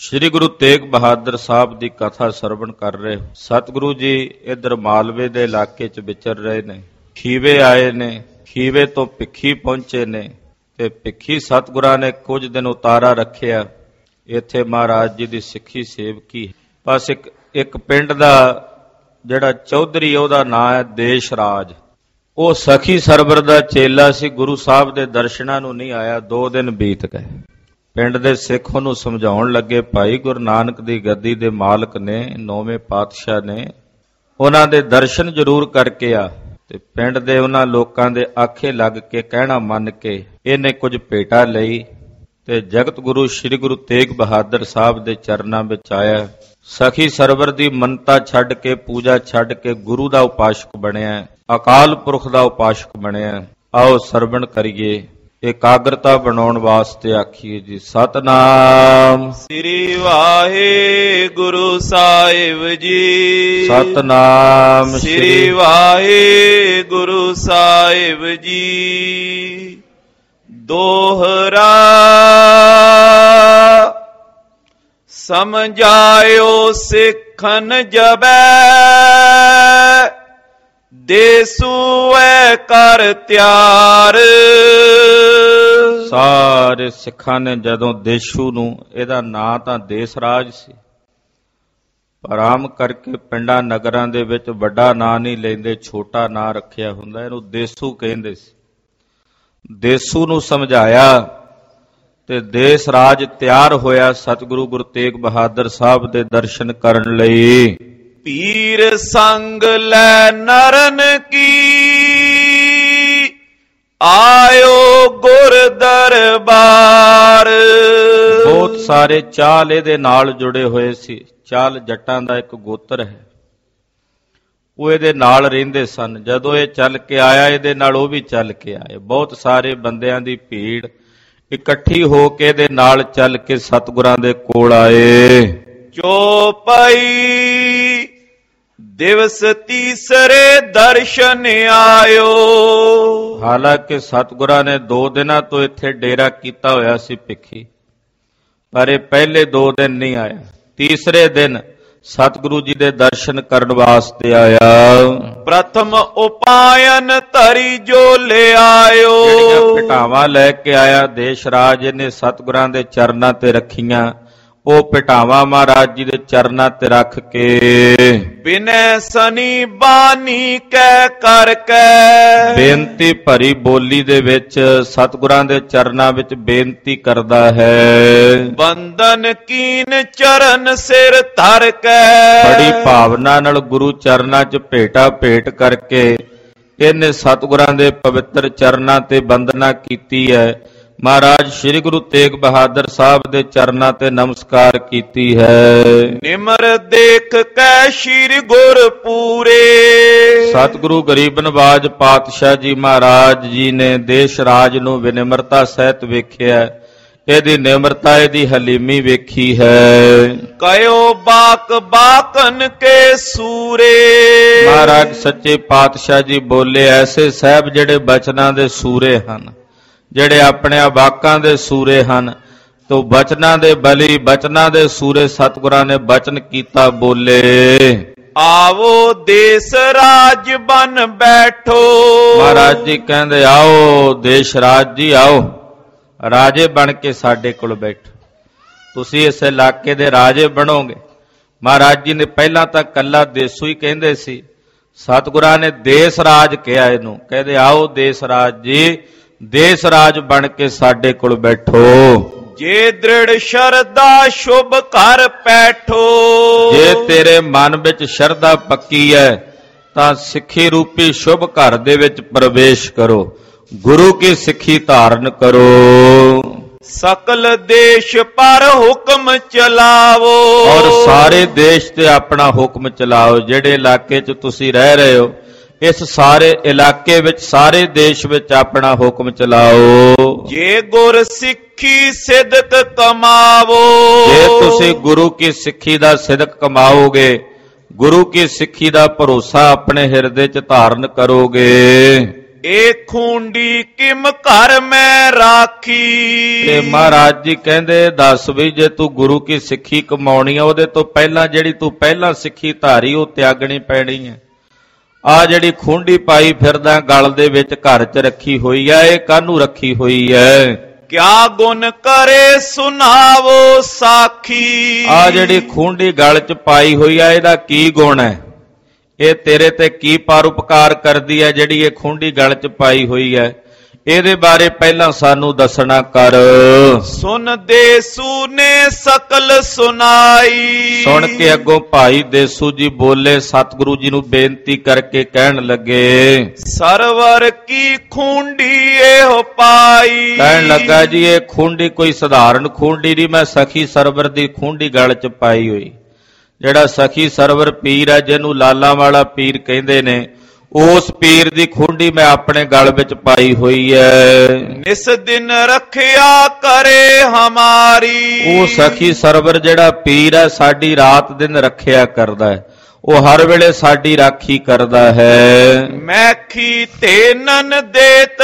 ਸ਼੍ਰੀ ਗੁਰੂ ਤੇਗ ਬਹਾਦਰ ਸਾਹਿਬ ਦੀ ਕਥਾ ਸਰਵਣ ਕਰ ਰਹੇ ਹੋ। ਸਤਿਗੁਰੂ ਜੀ ਇਧਰ ਮਾਲਵੇ ਦੇ ਇਲਾਕੇ 'ਚ ਵਿਚਰ ਰਹੇ ਨੇ। ਖੀਵੇ ਆਏ ਨੇ, ਖੀਵੇ ਤੋਂ ਭਿੱਖੀ ਪਹੁੰਚੇ ਨੇ ਤੇ ਭਿੱਖੀ ਸਤਿਗੁਰਾਂ ਨੇ ਕੁਝ ਦਿਨ ਉਤਾਰਾ ਰੱਖਿਆ। ਇੱਥੇ ਮਹਾਰਾਜ ਜੀ ਦੀ ਸਿੱਖੀ ਸੇਵਕੀ। ਬਸ ਇੱਕ ਪਿੰਡ ਦਾ ਜਿਹੜਾ ਚੌਧਰੀ ਉਹਦਾ ਨਾਂ ਹੈ ਦੇਸ਼ ਰਾਜ। ਉਹ ਸਖੀ ਸਰਵਰ ਦਾ ਚੇਲਾ ਸੀ। ਗੁਰੂ ਸਾਹਿਬ ਦੇ ਦਰਸ਼ਨਾਂ ਨੂੰ ਨਹੀਂ ਆਇਆ। 2 ਦਿਨ ਬੀਤ ਗਏ। ਪਿੰਡ ਦੇ ਸਿੱਖ ਉਹਨੂੰ ਸਮਝਾਉਣ ਲੱਗੇ, ਭਾਈ ਗੁਰੂ ਨਾਨਕ ਦੀ ਗੱਦੀ ਦੇ ਮਾਲਕ ਨੇ, 9ਵੇਂ ਪਾਤਸ਼ਾਹ ਨੇ, ਉਹਨਾਂ ਦੇ ਦਰਸ਼ਨ ਜ਼ਰੂਰ ਕਰਕੇ ਆ। ਤੇ ਪਿੰਡ ਦੇ ਉਹਨਾਂ ਲੋਕਾਂ ਦੇ ਆਖੇ ਲੱਗ ਕੇ ਕਹਿਣਾ ਮੰਨ ਕੇ ਇਹਨੇ ਕੁਝ ਭੇਟਾ ਲਈ ਤੇ ਜਗਤ ਗੁਰੂ ਸ੍ਰੀ ਗੁਰੂ ਤੇਗ ਬਹਾਦਰ ਸਾਹਿਬ ਦੇ ਚਰਨਾਂ ਵਿੱਚ ਆਇਆ। ਸਖੀ ਸਰਵਰ ਦੀ ਮੰਨਤਾ ਛੱਡ ਕੇ, ਪੂਜਾ ਛੱਡ ਕੇ ਗੁਰੂ ਦਾ ਉਪਾਸ਼ਕ ਬਣਿਆ, ਅਕਾਲ ਪੁਰਖ ਦਾ ਉਪਾਸ਼ਕ ਬਣਿਆ। ਆਓ ਸਰਵਣ ਕਰੀਏ। ਇਕਾਗਰਤਾ ਬਣਾਉਣ ਵਾਸਤੇ ਆਖੀਏ ਜੀ, ਸਤਨਾਮ ਸ੍ਰੀ ਵਾਹਿਗੁਰੂ ਸਾਹਿਬ ਜੀ। ਸਤਨਾਮ ਸ੍ਰੀ ਵਾਹਿਗੁਰੂ ਸਾਹਿਬ ਜੀ। ਦੋਹਰਾ ਸਮਝਾਇਓ ਸਿੱਖਨ ਜਬੈ, ਦੇਸੂ ਐ ਕਰ ਤਿਆਰ। ਸਾਰੇ ਸਿੱਖਾਂ ਨੇ ਜਦੋਂ ਦੇਸ਼ੂ ਨੂੰ, ਇਹਦਾ ਨਾਂ ਤਾਂ ਦੇਸ ਰਾਜ ਸੀ, ਪਰ ਆਮ ਕਰਕੇ ਪਿੰਡਾਂ ਨਗਰਾਂ ਦੇ ਵਿੱਚ ਵੱਡਾ ਨਾਂ ਨਹੀਂ ਲੈਂਦੇ, ਛੋਟਾ ਨਾਂ ਰੱਖਿਆ ਹੁੰਦਾ, ਇਹਨੂੰ ਦੇਸੂ ਕਹਿੰਦੇ ਸੀ। ਦੇਸੂ ਨੂੰ ਸਮਝਾਇਆ ਤੇ ਦੇਸ ਰਾਜ ਤਿਆਰ ਹੋਇਆ ਸਤਿਗੁਰੂ ਗੁਰੂ ਤੇਗ ਬਹਾਦਰ ਸਾਹਿਬ ਦੇ ਦਰਸ਼ਨ ਕਰਨ ਲਈ। ਪੀਰ ਸੰਗ ਲੈ ਨਰਨ ਕੀ, ਆਇਓ ਗੁਰ ਦਰਬਾਰ। ਬਹੁਤ ਸਾਰੇ ਚਾਲ ਇਹਦੇ ਨਾਲ ਜੁੜੇ ਹੋਏ ਸੀ। ਚਾਲ ਜੱਟਾਂ ਦਾ ਇੱਕ ਗੋਤਰ ਹੈ, ਉਹ ਇਹਦੇ ਨਾਲ ਰਹਿੰਦੇ ਸਨ। ਜਦੋਂ ਇਹ ਚੱਲ ਕੇ ਆਇਆ, ਇਹਦੇ ਨਾਲ ਉਹ ਵੀ ਚੱਲ ਕੇ ਆਏ। ਬਹੁਤ ਸਾਰੇ ਬੰਦਿਆਂ ਦੀ ਭੀੜ ਇਕੱਠੀ ਹੋ ਕੇ ਇਹਦੇ ਨਾਲ ਚੱਲ ਕੇ ਸਤਿਗੁਰਾਂ ਦੇ ਕੋਲ ਆਏ। ਚੌਪਈ ਦਿਵਸ ਤੀਸਰੇ ਦਰਸ਼ਨ ਆਇਓ। ਹਾਲਾਂਕਿ ਸਤਿਗੁਰਾਂ ਨੇ 2 ਦਿਨਾਂ ਤੋਂ ਇੱਥੇ ਡੇਰਾ ਕੀਤਾ ਹੋਇਆ ਸੀ ਭਿੱਖੀ, ਪਰ ਇਹ ਪਹਿਲੇ 2 ਦਿਨ ਨਹੀਂ ਆਇਆ। ਤੀਸਰੇ ਦਿਨ ਸਤਿਗੁਰੂ ਜੀ ਦੇ ਦਰਸ਼ਨ ਕਰਨ ਵਾਸਤੇ ਆਇਆ। ਪ੍ਰਥਮ ਉਪਾਇਨ ਧਰੀ ਜੋ ਲੈ ਆਇਓ। ਜਿਹੜੀਆਂ ਭਟਾਵਾਂ ਲੈ ਕੇ ਆਇਆ ਦੇਸ਼ ਰਾਜ, ਇਹਨੇ ਸਤਿਗੁਰਾਂ ਦੇ ਚਰਨਾਂ ਤੇ ਰੱਖੀਆਂ। ਉਹ ਭਟਾਵਾਂ ਮਹਾਰਾਜ ਜੀ ਦੇ ਚਰਨਾਂ ਤੇ ਰੱਖ ਕੇ ਬਿਨੈ ਸਨੀ ਬਾਣੀ ਕਹਿ ਕਰਕੇ, ਬੇਨਤੀ ਭਰੀ ਬੋਲੀ ਦੇ ਵਿੱਚ ਸਤਿਗੁਰਾਂ ਦੇ ਚਰਨਾਂ ਵਿੱਚ ਬੇਨਤੀ ਕਰਦਾ ਹੈ। ਬੰਦਨ ਕੀਨ ਚਰਨ ਸਿਰ ਧਰ ਕੇ, ਬੜੀ ਭਾਵਨਾ ਨਾਲ ਗੁਰੂ ਚਰਨਾਂ 'ਚ ਭੇਟਾ ਭੇਟ ਕਰਕੇ ਇਹਨੇ ਸਤਿਗੁਰਾਂ ਦੇ ਪਵਿੱਤਰ ਚਰਨਾਂ ਤੇ ਬੰਦਨਾ ਕੀਤੀ ਹੈ। ਮਹਾਰਾਜ ਸ੍ਰੀ ਗੁਰੂ ਤੇਗ ਬਹਾਦਰ ਸਾਹਿਬ ਦੇ ਚਰਨਾਂ ਤੇ ਨਮਸਕਾਰ ਕੀਤੀ ਹੈ। ਨਿਮਰ ਦੇਖ ਕੈ ਸ਼੍ਰੀ ਗੁਰ ਪੂਰੇ, ਸਤਿਗੁਰੂ ਗਰੀਬ ਨਵਾਜ ਪਾਤਸ਼ਾਹ ਜੀ ਮਹਾਰਾਜ ਜੀ ਨੇ ਦੇਸ਼ ਰਾਜ ਨੂੰ ਵਿਨਿਮਰਤਾ ਸਹਿਤ ਵੇਖਿਆ। ਇਹਦੀ ਨਿਮਰਤਾ, ਇਹਦੀ ਹਲੀਮੀ ਵੇਖੀ ਹੈ। ਕਯੋ ਬਾਕ ਬਾਕਨ ਕੇ ਸੂਰੇ, ਮਹਾਰਾਜ ਸੱਚੇ ਪਾਤਸ਼ਾਹ ਜੀ ਬੋਲੇ, ਐਸੇ ਸਾਹਿਬ ਜਿਹੜੇ ਬਚਨਾਂ ਦੇ ਸੂਰੇ ਹਨ, ਜਿਹੜੇ ਆਪਣੇ ਵਾਕਾਂ ਦੇ ਸੂਰੇ ਹਨ, ਤੋ ਬਚਨਾਂ ਦੇ ਬਲੀ, ਬਚਨਾਂ ਦੇ ਸੂਰੇ ਸਤਿਗੁਰਾਂ ਨੇ ਬਚਨ ਕੀਤਾ, ਬੋਲੇ ਆਵੋ ਦੇਸ ਰਾਜ ਬਨ ਬੈਠੋ। ਮਹਾਰਾਜ ਜੀ ਕਹਿੰਦੇ, ਆਓ ਦੇਸ਼ ਰਾਜ ਜੀ, ਆਓ ਰਾਜੇ ਬਣ ਕੇ ਸਾਡੇ ਕੋਲ ਬੈਠੋ। ਤੁਸੀਂ ਇਸ ਇਲਾਕੇ ਦੇ ਰਾਜੇ ਬਣੋਗੇ। ਮਹਾਰਾਜ ਜੀ ਨੇ ਪਹਿਲਾਂ ਤਾਂ ਕੱਲਾ ਦੇਸੂ ਹੀ ਕਹਿੰਦੇ ਸੀ, ਸਤਿਗੁਰਾਂ ਨੇ ਦੇਸ ਰਾਜ ਕਿਹਾ ਇਹਨੂੰ। ਕਹਿੰਦੇ, ਆਓ ਦੇਸ ਰਾਜ ਜੀ, ਦੇਸ ਰਾਜ ਬਣ ਕੇ ਸਾਡੇ ਕੋਲ ਬੈਠੋ। ਜੇ ਦ੍ਰਿੜ ਸ਼ਰਧਾ ਸ਼ੁਭ ਘਰ ਬੈਠੋ, ਜੇ ਤੇਰੇ ਮਨ ਵਿੱਚ ਸ਼ਰਧਾ ਪੱਕੀ ਹੈ ਤਾਂ ਸਿੱਖੀ ਰੂਪੀ ਸ਼ੁਭ ਘਰ ਦੇ ਵਿੱਚ ਪ੍ਰਵੇਸ਼ ਕਰੋ, ਗੁਰੂ ਕੀ ਸਿੱਖੀ ਧਾਰਨ ਕਰੋ। ਸਕਲ ਦੇਸ਼ ਪਰ ਹੁਕਮ ਚਲਾਵੋ, ਔਰ ਸਾਰੇ ਦੇਸ਼ ਤੇ ਆਪਣਾ ਹੁਕਮ ਚਲਾਓ। ਜਿਹੜੇ ਇਲਾਕੇ 'ਚ ਤੁਸੀਂ ਰਹਿ ਰਹੇ ਹੋ, ਇਸ ਸਾਰੇ ਇਲਾਕੇ ਵਿੱਚ, ਸਾਰੇ ਦੇਸ਼ ਵਿੱਚ ਆਪਣਾ ਹੁਕਮ ਚਲਾਓ। ਜੇ ਗੁਰ ਸਿੱਖੀ ਸਿਦਕ ਕਮਾਵੋ, ਜੇ ਤੁਸੀਂ ਗੁਰੂ ਕੀ ਸਿੱਖੀ ਦਾ ਸਿਦਕ ਕਮਾਓਗੇ, ਗੁਰੂ ਕੀ ਸਿੱਖੀ ਦਾ ਭਰੋਸਾ ਆਪਣੇ ਹਿਰਦੇ 'ਚ ਧਾਰਨ ਕਰੋਗੇ। ਏ ਖੂੰਡੀ ਕਿਮ ਘਰ ਮੈਂ ਰਾਖੀ। ਤੇ ਮਹਾਰਾਜ ਜੀ ਕਹਿੰਦੇ ਦੱਸ ਵੀ ਜੇ ਤੂੰ ਗੁਰੂ ਕੀ ਸਿੱਖੀ ਕਮਾਉਣੀ ਆ ਉਹਦੇ ਤੋਂ ਪਹਿਲਾਂ ਜਿਹੜੀ ਤੂੰ ਪਹਿਲਾਂ ਸਿੱਖੀ ਧਾਰੀ ਉਹ ਤਿਆਗਣੀ ਪੈਣੀ ਹੈ। ਆ ਜਿਹੜੀ ਖੂੰਡੀ ਪਾਈ ਫਿਰਦਾ ਗਲ ਦੇ ਵਿੱਚ ਘਰ 'ਚ ਰੱਖੀ ਹੋਈ ਆ, ਇਹ ਕਾਹਨੂੰ ਰੱਖੀ ਹੋਈ ਹੈ? ਕਿਆ ਗੁਣ ਕਰੇ ਸੁਣਾਵੋ ਸਾਖੀ। ਆ ਜਿਹੜੀ ਖੂੰਡੀ ਗਲ 'ਚ ਪਾਈ ਹੋਈ ਆ ਇਹਦਾ ਕੀ ਗੁਣ ਹੈ? ਇਹ ਤੇਰੇ ਤੇ ਕੀ ਪਰਉਪਕਾਰ ਕਰਦੀ ਹੈ ਜਿਹੜੀ ਇਹ ਖੂੰਡੀ ਗਲ 'ਚ ਪਾਈ ਹੋਈ ਹੈ? ਇਹਦੇ ਬਾਰੇ ਪਹਿਲਾਂ ਸਾਨੂੰ ਦੱਸਣਾ ਕਰ। ਸੁਨ ਦੇਸੂ ਨੇ ਸਕਲ ਸੁਨਾਈ। ਸੁਣ ਕੇ ਅੱਗੋਂ ਭਾਈ ਦੇਸੂ ਜੀ ਬੋਲੇ, ਸਤਿਗੁਰੂ ਜੀ ਨੂੰ ਬੇਨਤੀ ਕਰਕੇ ਕਹਿਣ ਲੱਗੇ, ਸਰਵਰ ਕੀ ਖੂੰਡੀ ਇਹੋ ਪਾਈ। ਕਹਿਣ ਲੱਗਾ ਜੀ ਇਹ ਖੂੰਡੀ ਕੋਈ ਸਧਾਰਨ ਖੂੰਡੀ ਨਹੀਂ, ਮੈਂ ਸਖੀ ਸਰਵਰ ਦੀ ਖੂੰਡੀ ਗਲ 'ਚ ਪਾਈ ਹੋਈ। ਜਿਹੜਾ ਸਖੀ ਸਰਵਰ ਪੀਰ ਹੈ ਜਿਹਨੂੰ ਲਾਲਾਂ ਵਾਲਾ ਪੀਰ ਕਹਿੰਦੇ ਨੇ, ਉਸ ਪੀਰ ਦੀ ਖੂੰਡੀ ਮੈਂ ਆਪਣੇ ਗਲ ਵਿੱਚ ਪਾਈ ਹੋਈ ਹੈ। ਨਿਸ ਦਿਨ ਰੱਖਿਆ ਕਰੇ ਹਮਾਰੀ। ਉਹ ਸਖੀ ਸਰਵਰ ਜਿਹੜਾ ਪੀਰ ਹੈ ਸਾਡੀ ਰਾਤ ਦਿਨ ਰੱਖਿਆ ਕਰਦਾ ਹੈ, ਉਹ ਹਰ ਵੇਲੇ ਸਾਡੀ ਰਾਖੀ ਕਰਦਾ ਹੈ। ਮੈਖੀ ਤੇ ਨਨ ਦੇਤ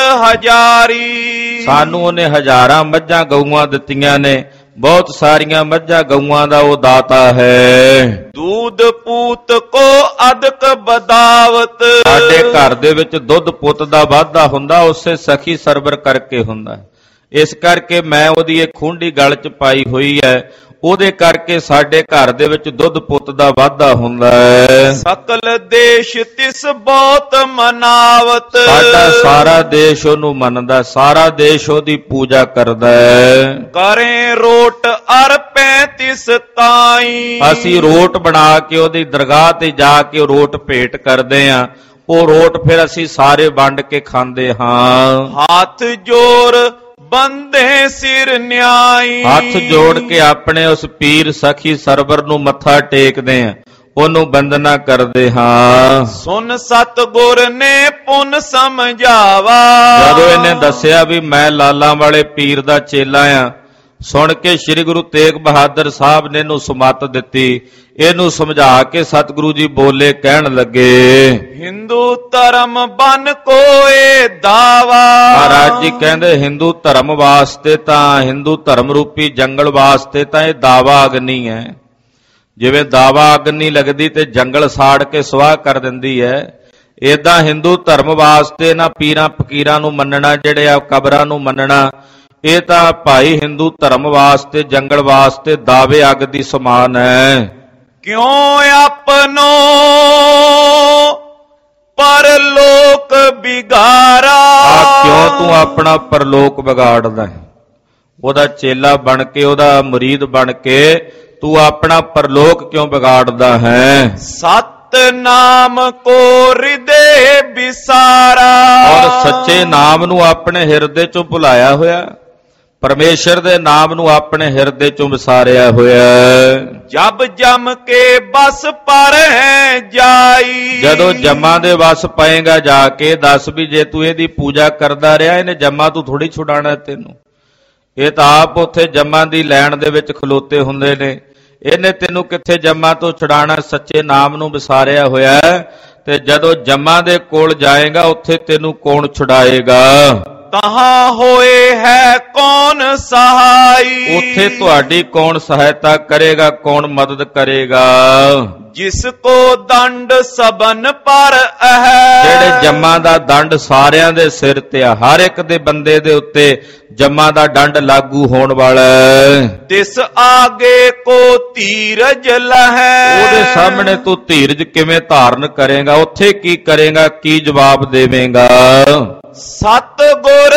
ਹਜ਼ਾਰੀ। ਸਾਨੂੰ ਉਹਨੇ ਹਜ਼ਾਰਾਂ ਮੱਝਾਂ ਗਊਆਂ ਦਿੱਤੀਆਂ ਨੇ, ਬਹੁਤ ਸਾਰੀਆਂ ਮੱਝਾਂ ਗਊਆਂ ਦਾ ਉਹ ਦਾਤਾ ਹੈ। ਦੂਧ ਪੂਤ ਕੋ ਅਦਕ ਬਦਾਵਤ। ਸਾਡੇ ਘਰ ਦੇ ਵਿੱਚ ਦੁੱਧ ਪੁੱਤ ਦਾ ਵਾਧਾ ਹੁੰਦਾ ਉਸੇ ਸਖੀ ਸਰਵਰ ਕਰਕੇ ਹੁੰਦਾ। ਇਸ ਕਰਕੇ ਮੈਂ ਉਹਦੀ ਇਹ ਖੂੰਡੀ ਗਲ 'ਚ ਪਾਈ ਹੋਈ ਹੈ, ਉਹਦੇ ਕਰਕੇ ਸਾਡੇ ਘਰ ਦੇ ਵਿੱਚ ਦੁੱਧ ਪੁੱਤ ਦਾ ਵਾਧਾ ਹੁੰਦਾ ਹੈ। ਸਕਲ ਦੇਸ਼ ਤਿਸ ਬਹੁਤ ਮਨਾਵਤ। ਸਾਡਾ ਸਾਰਾ ਦੇਸ਼ ਉਹਨੂੰ ਮੰਨਦਾ, ਸਾਰਾ ਦੇਸ਼ ਉਹਦੀ ਪੂਜਾ ਕਰਦਾ ਹੈ। ਕਰੇ ਰੋਟ ਅਰ 35 ਤਾਈ। ਅਸੀਂ ਰੋਟ ਬਣਾ ਕੇ ਉਹਦੀ ਦਰਗਾਹ ਤੇ ਜਾ ਕੇ ਰੋਟ ਭੇਟ ਕਰਦੇ ਆਂ, ਉਹ ਰੋਟ ਫਿਰ ਅਸੀਂ ਸਾਰੇ ਵੰਡ ਕੇ ਖਾਂਦੇ ਹਾਂ। ਹੱਥ ਜੋਰ ਬੰਦੇ ਸਿਰ ਨਿਆਈ। ਹੱਥ ਜੋੜ ਕੇ ਆਪਣੇ ਉਸ ਪੀਰ ਸਖੀ ਸਰਵਰ ਨੂੰ ਮੱਥਾ ਟੇਕਦੇ ਆਂ, ਉਹਨੂੰ ਬੰਦਨਾ ਕਰਦੇ ਹਾਂ। ਸੁਨ ਸਤਿਗੁਰ ਨੇ ਪੁਨ ਸਮਝਾਵਾ। ਜਦੋਂ ਇਹਨੇ ਦੱਸਿਆ ਵੀ ਮੈਂ ਲਾਲਾਂ ਵਾਲੇ ਪੀਰ ਦਾ ਚੇਲਾ ਆ, ਸੁਣ ਕੇ ਸ੍ਰੀ ਗੁਰੂ ਤੇਗ ਬਹਾਦਰ ਸਾਹਿਬ ਨੇ ਇਹਨੂੰ ਸੁਮੱਤ ਦਿੱਤੀ। ਇਹਨੂੰ ਸਮਝਾ ਕੇ ਸਤਿਗੁਰੂ ਜੀ ਬੋਲੇ, ਕਹਿਣ ਲੱਗੇ, ਹਿੰਦੂ ਧਰਮ ਬਨ ਕੋਏ ਦਾਵਾ। ਮਹਾਰਾਜ ਜੀ ਕਹਿੰਦੇ ਹਿੰਦੂ ਧਰਮ ਵਾਸਤੇ ਤਾਂ, ਹਿੰਦੂ ਧਰਮ ਰੂਪੀ ਜੰਗਲ ਵਾਸਤੇ ਤਾਂ ਇਹ ਦਾਵਾ ਅਗਨੀ ਹੈ। ਜਿਵੇਂ ਦਾਵਾ ਅਗਨੀ ਲੱਗਦੀ ਤੇ ਜੰਗਲ ਸਾੜ ਕੇ ਸੁਆਹ ਕਰ ਦਿੰਦੀ ਹੈ, ਏਦਾਂ ਹਿੰਦੂ ਧਰਮ ਵਾਸਤੇ ਨਾ ਪੀਰਾਂ ਫਕੀਰਾਂ ਨੂੰ ਮੰਨਣਾ, ਜਿਹੜੇ ਆ ਕਬਰਾਂ ਨੂੰ ਮੰਨਣਾ, ਇਹ ਤਾਂ ਭਾਈ ਹਿੰਦੂ ਧਰਮ ਵਾਸਤੇ ਜੰਗਲ ਵਾਸਤੇ ਦਾਵੇ ਅੱਗ ਦੀ ਸਮਾਨ ਹੈ। ਕਿਉਂ ਆਪਨੋ ਪਰਲੋਕ ਬਿਗਾਰਾ। ਕਿਉਂ ਤੂੰ ਆਪਣਾ ਪਰਲੋਕ ਵਿਗਾੜਦਾ ਹੈ? ਉਹਦਾ ਚੇਲਾ ਬਣ ਕੇ, ਉਹਦਾ ਮੁਰੀਦ ਬਣ ਕੇ ਤੂੰ ਆਪਣਾ ਪਰਲੋਕ ਕਿਉਂ ਵਿਗਾੜਦਾ ਹੈ? ਸਤਨਾਮ ਕੋ ਹਿਰਦੇ ਵਿਸਾਰਾ। ਔਰ ਸੱਚੇ ਨਾਮ ਨੂੰ ਆਪਣੇ ਹਿਰਦੇ ਚੋਂ ਭੁਲਾਇਆ ਹੋਇਆ, ਪਰਮੇਸ਼ਰ ਦੇ ਨਾਮ ਨੂੰ ਆਪਣੇ ਹਿਰਦੇ ਚੋਂ ਵਿਸਾਰਿਆ ਹੋਇਆ। ਜਬ ਜਮ ਕੇ ਬਸ ਪਰ ਹੈ ਜਾਈ। ਜਦੋਂ ਜਮਾਂ ਦੇ ਵਸ ਪਏਗਾ ਜਾ ਕੇ, ਦੱਸ ਵੀ ਜੇ ਤੂੰ ਇਹਦੀ ਪੂਜਾ ਕਰਦਾ ਰਿਹਾ, ਇਹਨੇ ਜਮਾਂ ਤੂੰ ਥੋੜੀ ਛੁਡਾਣਾ ਤੈਨੂੰ। ਇਹ ਤਾਂ ਆਪ ਉੱਥੇ ਜਮਾਂ ਦੀ ਲੈਣ ਦੇ ਵਿੱਚ ਖਲੋਤੇ ਹੁੰਦੇ ਨੇ, ਇਹਨੇ ਤੈਨੂੰ ਕਿੱਥੇ ਜਮਾਂ ਤੋਂ ਛੁਡਾਣਾ? ਸੱਚੇ ਨਾਮ ਨੂੰ ਵਿਸਾਰਿਆ ਹੋਇਆ ਤੇ ਜਦੋਂ ਜਮਾਂ ਦੇ ਕੋਲ ਜਾਏਗਾ ਉੱਥੇ ਤੈਨੂੰ ਕੌਣ ਛੁਡਾਏਗਾ? ਤਹਾਂ ਹੋਏ ਹੈ ਕੌਣ ਸਹਾਈ। ਉੱਥੇ ਤੁਹਾਡੀ ਕੌਣ ਸਹਾਇਤਾ ਕਰੇਗਾ, ਕੌਣ ਮਦਦ ਕਰੇਗਾ? ਜਿਸ ਕੋ ਦੰਡ ਸਬਨ ਪਰ ਹੈ। ਜਿਹੜੇ ਜੰਮਾਂ ਦਾ ਦੰਡ ਸਾਰਿਆਂ ਦੇ ਸਿਰ ਤੇ ਆ, ਹਰ ਇੱਕ ਦੇ ਬੰਦੇ ਦੇ ਉੱਤੇ ਜੰਮਾਂ ਦਾ ਦੰਡ ਲਾਗੂ ਹੋਣ ਵਾਲਾ ਹੈ। ਤਿਸ ਆਗੇ ਕੋ ਧੀਰਜ ਲਹੈ। ਉਹਦੇ ਸਾਹਮਣੇ ਤੂੰ ਧੀਰਜ ਕਿਵੇਂ ਧਾਰਨ ਕਰੇਗਾ? ਉੱਥੇ ਕੀ ਕਰੇਗਾ, ਕੀ ਜਵਾਬ ਦੇਵੇਂਗਾ? ਸਤਿਗੁਰ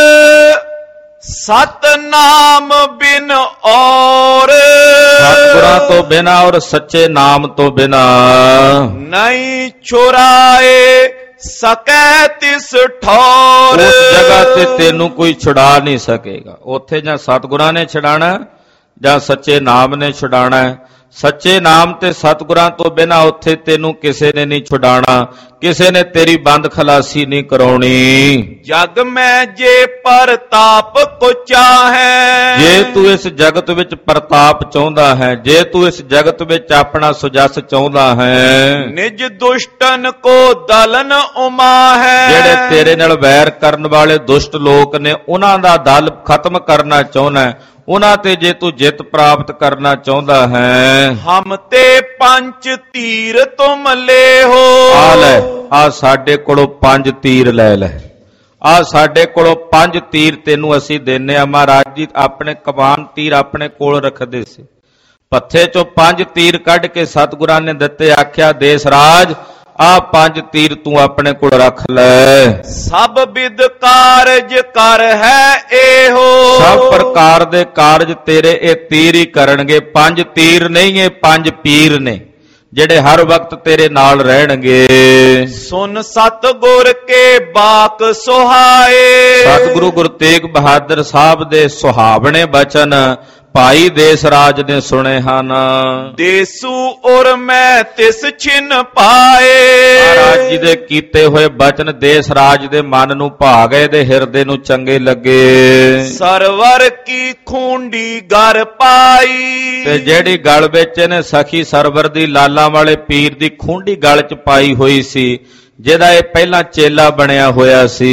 ਸਤਨਾਮ ਬਿਨ ਔਰ। ਸਤਿਗੁਰਾਂ ਤੋਂ ਬਿਨਾ ਔਰ ਸੱਚੇ ਨਾਮ ਤੋਂ ਬਿਨਾ ਨਹੀਂ ਛੁਰਾਏ ਸਕੈ ਤਿਸ ਠੌਰ। ਉਸ ਜਗ੍ਹਾ ਤੇ ਤੈਨੂੰ ਕੋਈ ਛੁਡਾ ਨਹੀਂ ਸਕੇਗਾ। ਉੱਥੇ ਜਾਂ ਸਤਿਗੁਰਾਂ ਨੇ ਛੁਡਾਣਾ ਜਾਂ ਸੱਚੇ ਨਾਮ ਨੇ ਛੁਡਾਣਾ। ਸੱਚੇ ਨਾਮ ਤੇ ਸਤਿਗੁਰਾਂ ਤੋਂ ਬਿਨਾਂ ਉੱਥੇ ਤੈਨੂੰ ਕਿਸੇ ਨੇ ਨਹੀਂ ਛੁਡਾਣਾ, ਕਿਸੇ ਨੇ ਤੇਰੀ ਬੰਦ ਖਲਾਸੀ ਨਹੀਂ ਕਰਾਉਣੀ। ਜਗ ਮੈਂ ਜੇ ਪ੍ਰਤਾਪ ਕੋ ਚਾਹੈ, ਜੇ ਤੂੰ ਇਸ ਜਗਤ ਵਿੱਚ ਪ੍ਰਤਾਪ ਚਾਹੁੰਦਾ ਹੈ, ਜੇ ਤੂੰ ਇਸ ਜਗਤ ਵਿੱਚ ਆਪਣਾ ਸੁਜਸ ਚਾਹੁੰਦਾ ਹੈ, ਨਿਜ ਦੁਸ਼ਟਨ ਕੋ ਦਲਨ ਉਮਾ ਹੈ। ਜਿਹੜੇ ਤੇਰੇ ਨਾਲ ਵੈਰ ਕਰਨ ਵਾਲੇ ਦੁਸ਼ਟ ਲੋਕ ਨੇ ਉਹਨਾਂ ਦਾ ਦਲ ਖਤਮ ਕਰਨਾ ਚਾਹੁੰਦਾ, ਉਹਨਾਂ ਤੇ ਜੇ ਤੂੰ ਜਿੱਤ ਪ੍ਰਾਪਤ ਕਰਨਾ ਚਾਹੁੰਦਾ ਹੈ। ਹਮ ਤੇ ਪੰਜ ਤੀਰ ਤੁਮ ਲੈ ਹੋ, ਆ ਲੈ, ਆ ਸਾਡੇ ਕੋਲੋਂ 5 ਤੀਰ ਲੈ ਲੈ, ਆ ਸਾਡੇ ਕੋਲੋਂ 5 ਤੀਰ ਤੈਨੂੰ ਅਸੀਂ ਦੇਨੇ ਆ। ਮਹਾਰਾਜ ਜੀ ਆਪਣੇ ਕਮਾਨ ਤੀਰ ਆਪਣੇ ਕੋਲ ਰੱਖਦੇ ਸੀ, ਪੱਥੇ ਚੋਂ 5 ਤੀਰ ਕੱਢ ਕੇ ਸਤਿਗੁਰਾਂ ਨੇ ਦਿੱਤੇ, ਆਖਿਆ ਦੇਸ ਰਾਜ ਆ 5 ਤੀਰ ਤੂੰ ਆਪਣੇ ਕੋਲ ਰੱਖ ਲੈ। ਸਭ ਵਿਦ ਕਾਰਜ ਕਰ ਹੈ ਇਹੋ, ਸਭ ਪ੍ਰਕਾਰ ਦੇ ਕਾਰਜ ਤੇਰੇ ਇਹ ਤੀਰ ਹੀ ਕਰਨਗੇ। 5 ਤੀਰ ਨਹੀਂ, ਇਹ 5 ਪੀਰ ਨੇ ਜਿਹੜੇ ਹਰ ਵਕਤ ਤੇਰੇ ਨਾਲ ਰਹਿਣਗੇ। ਸੁਨ ਸਤਿਗੁਰ ਕੇ ਬਾਕ ਸੁਹਾਏ, ਸਤਿਗੁਰੂ ਗੁਰੂ ਤੇਗ ਬਹਾਦਰ ਸਾਹਿਬ ਦੇ ਸੁਹਾਵਣੇ ਬਚਨ ਭਾਈ ਦੇਸ ਰਾਜ ਨੇ ਸੁਣੇ ਹਨ। ਦੇਸੂ ਔਰ ਮੈਂ ਤਿਸ ਛਿਨ ਪਾਏ, ਮਹਾਰਾਜ ਜੀ ਦੇ ਕੀਤੇ ਹੋਏ ਬਚਨ ਦੇਸ ਰਾਜ ਦੇ ਮਨ ਨੂੰ ਭਾ ਗਏ, ਦੇ ਹਿਰਦੇ ਨੂੰ ਚੰਗੇ ਲੱਗੇ। ਸਰਵਰ ਕੀ ਖੂੰਡੀ ਗਰ ਪਾਈ, ਤੇ ਜਿਹੜੀ ਗਲ ਵਿੱਚ ਇਹਨੇ ਸਖੀ ਸਰਵਰ ਦੀ ਲਾਲਾਂ ਵਾਲੇ ਪੀਰ ਦੀ ਖੂੰਡੀ ਗਲ ਚ ਪਾਈ ਹੋਈ ਸੀ, ਜਿਹਦਾ ਇਹ ਪਹਿਲਾਂ ਚੇਲਾ ਬਣਿਆ ਹੋਇਆ ਸੀ।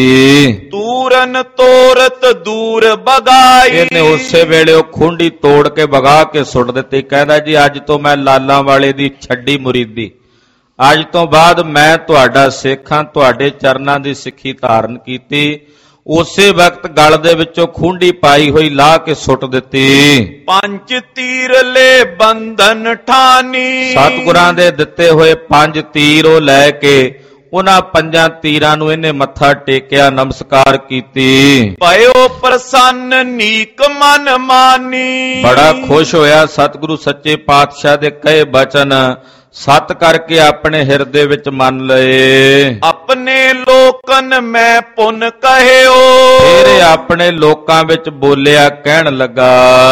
ਤੂਰਨ ਤੋਰਤ ਦੂਰ ਬਗਾਈ, ਇਹਨੇ ਉਸੇ ਵੇਲੇ ਉਹ ਖੂੰਡੀ ਤੋੜ ਕੇ ਵਗਾ ਕੇ ਸੁੱਟ ਦਿੱਤੀ। ਕਹਿੰਦਾ ਜੀ ਅੱਜ ਤੋਂ ਮੈਂ ਲਾਲਾਂ ਵਾਲੇ ਦੀ ਛੱਡੀ ਮੁਰੀਦੀ, ਅੱਜ ਤੋਂ ਬਾਅਦ ਮੈਂ ਤੁਹਾਡਾ ਸਿੱਖ ਹਾਂ, ਤੁਹਾਡੇ ਚਰਨਾਂ ਦੀ ਸਿੱਖੀ ਧਾਰਨ ਕੀਤੀ। ਉਸੇ ਵਕਤ ਗਲ ਦੇ ਵਿੱਚੋਂ ਖੂੰਡੀ ਪਾਈ ਹੋਈ ਲਾਹ ਕੇ ਸੁੱਟ ਦਿੱਤੀ। 5 ਤੀਰ ਲੈ ਬੰਧਨ ਠਾਨੀ, ਸਤਿਗੁਰਾਂ ਦੇ ਦਿੱਤੇ ਹੋਏ 5 ਤੀਰ ਉਹ ਲੈ ਕੇ ਉਹਨਾਂ 5 ਤੀਰਾਂ ਨੂੰ ਇਹਨੇ ਮੱਥਾ ਟੇਕਿਆ, ਨਮਸਕਾਰ ਕੀਤੀ। ਭਇਓ ਪ੍ਰਸੰਨ ਨੀਕ ਮਨ ਮਾਨੀ, ਬੜਾ ਖੁਸ਼ ਹੋਇਆ ਸਤਿਗੁਰੂ ਸੱਚੇ ਪਾਤਸ਼ਾਹ ਦੇ ਕਹੇ ਬਚਨ ਸਤ ਕਰਕੇ ਆਪਣੇ ਹਿਰਦੇ ਵਿੱਚ ਮੰਨ ਲਏ। ਆਪਣੇ ਲੋਕਨ ਮੈਂ ਪੁੰਨ ਕਹਿਓ, ਤੇਰੇ ਆਪਣੇ ਲੋਕਾਂ ਵਿੱਚ ਬੋਲਿਆ, ਕਹਿਣ ਲੱਗਾ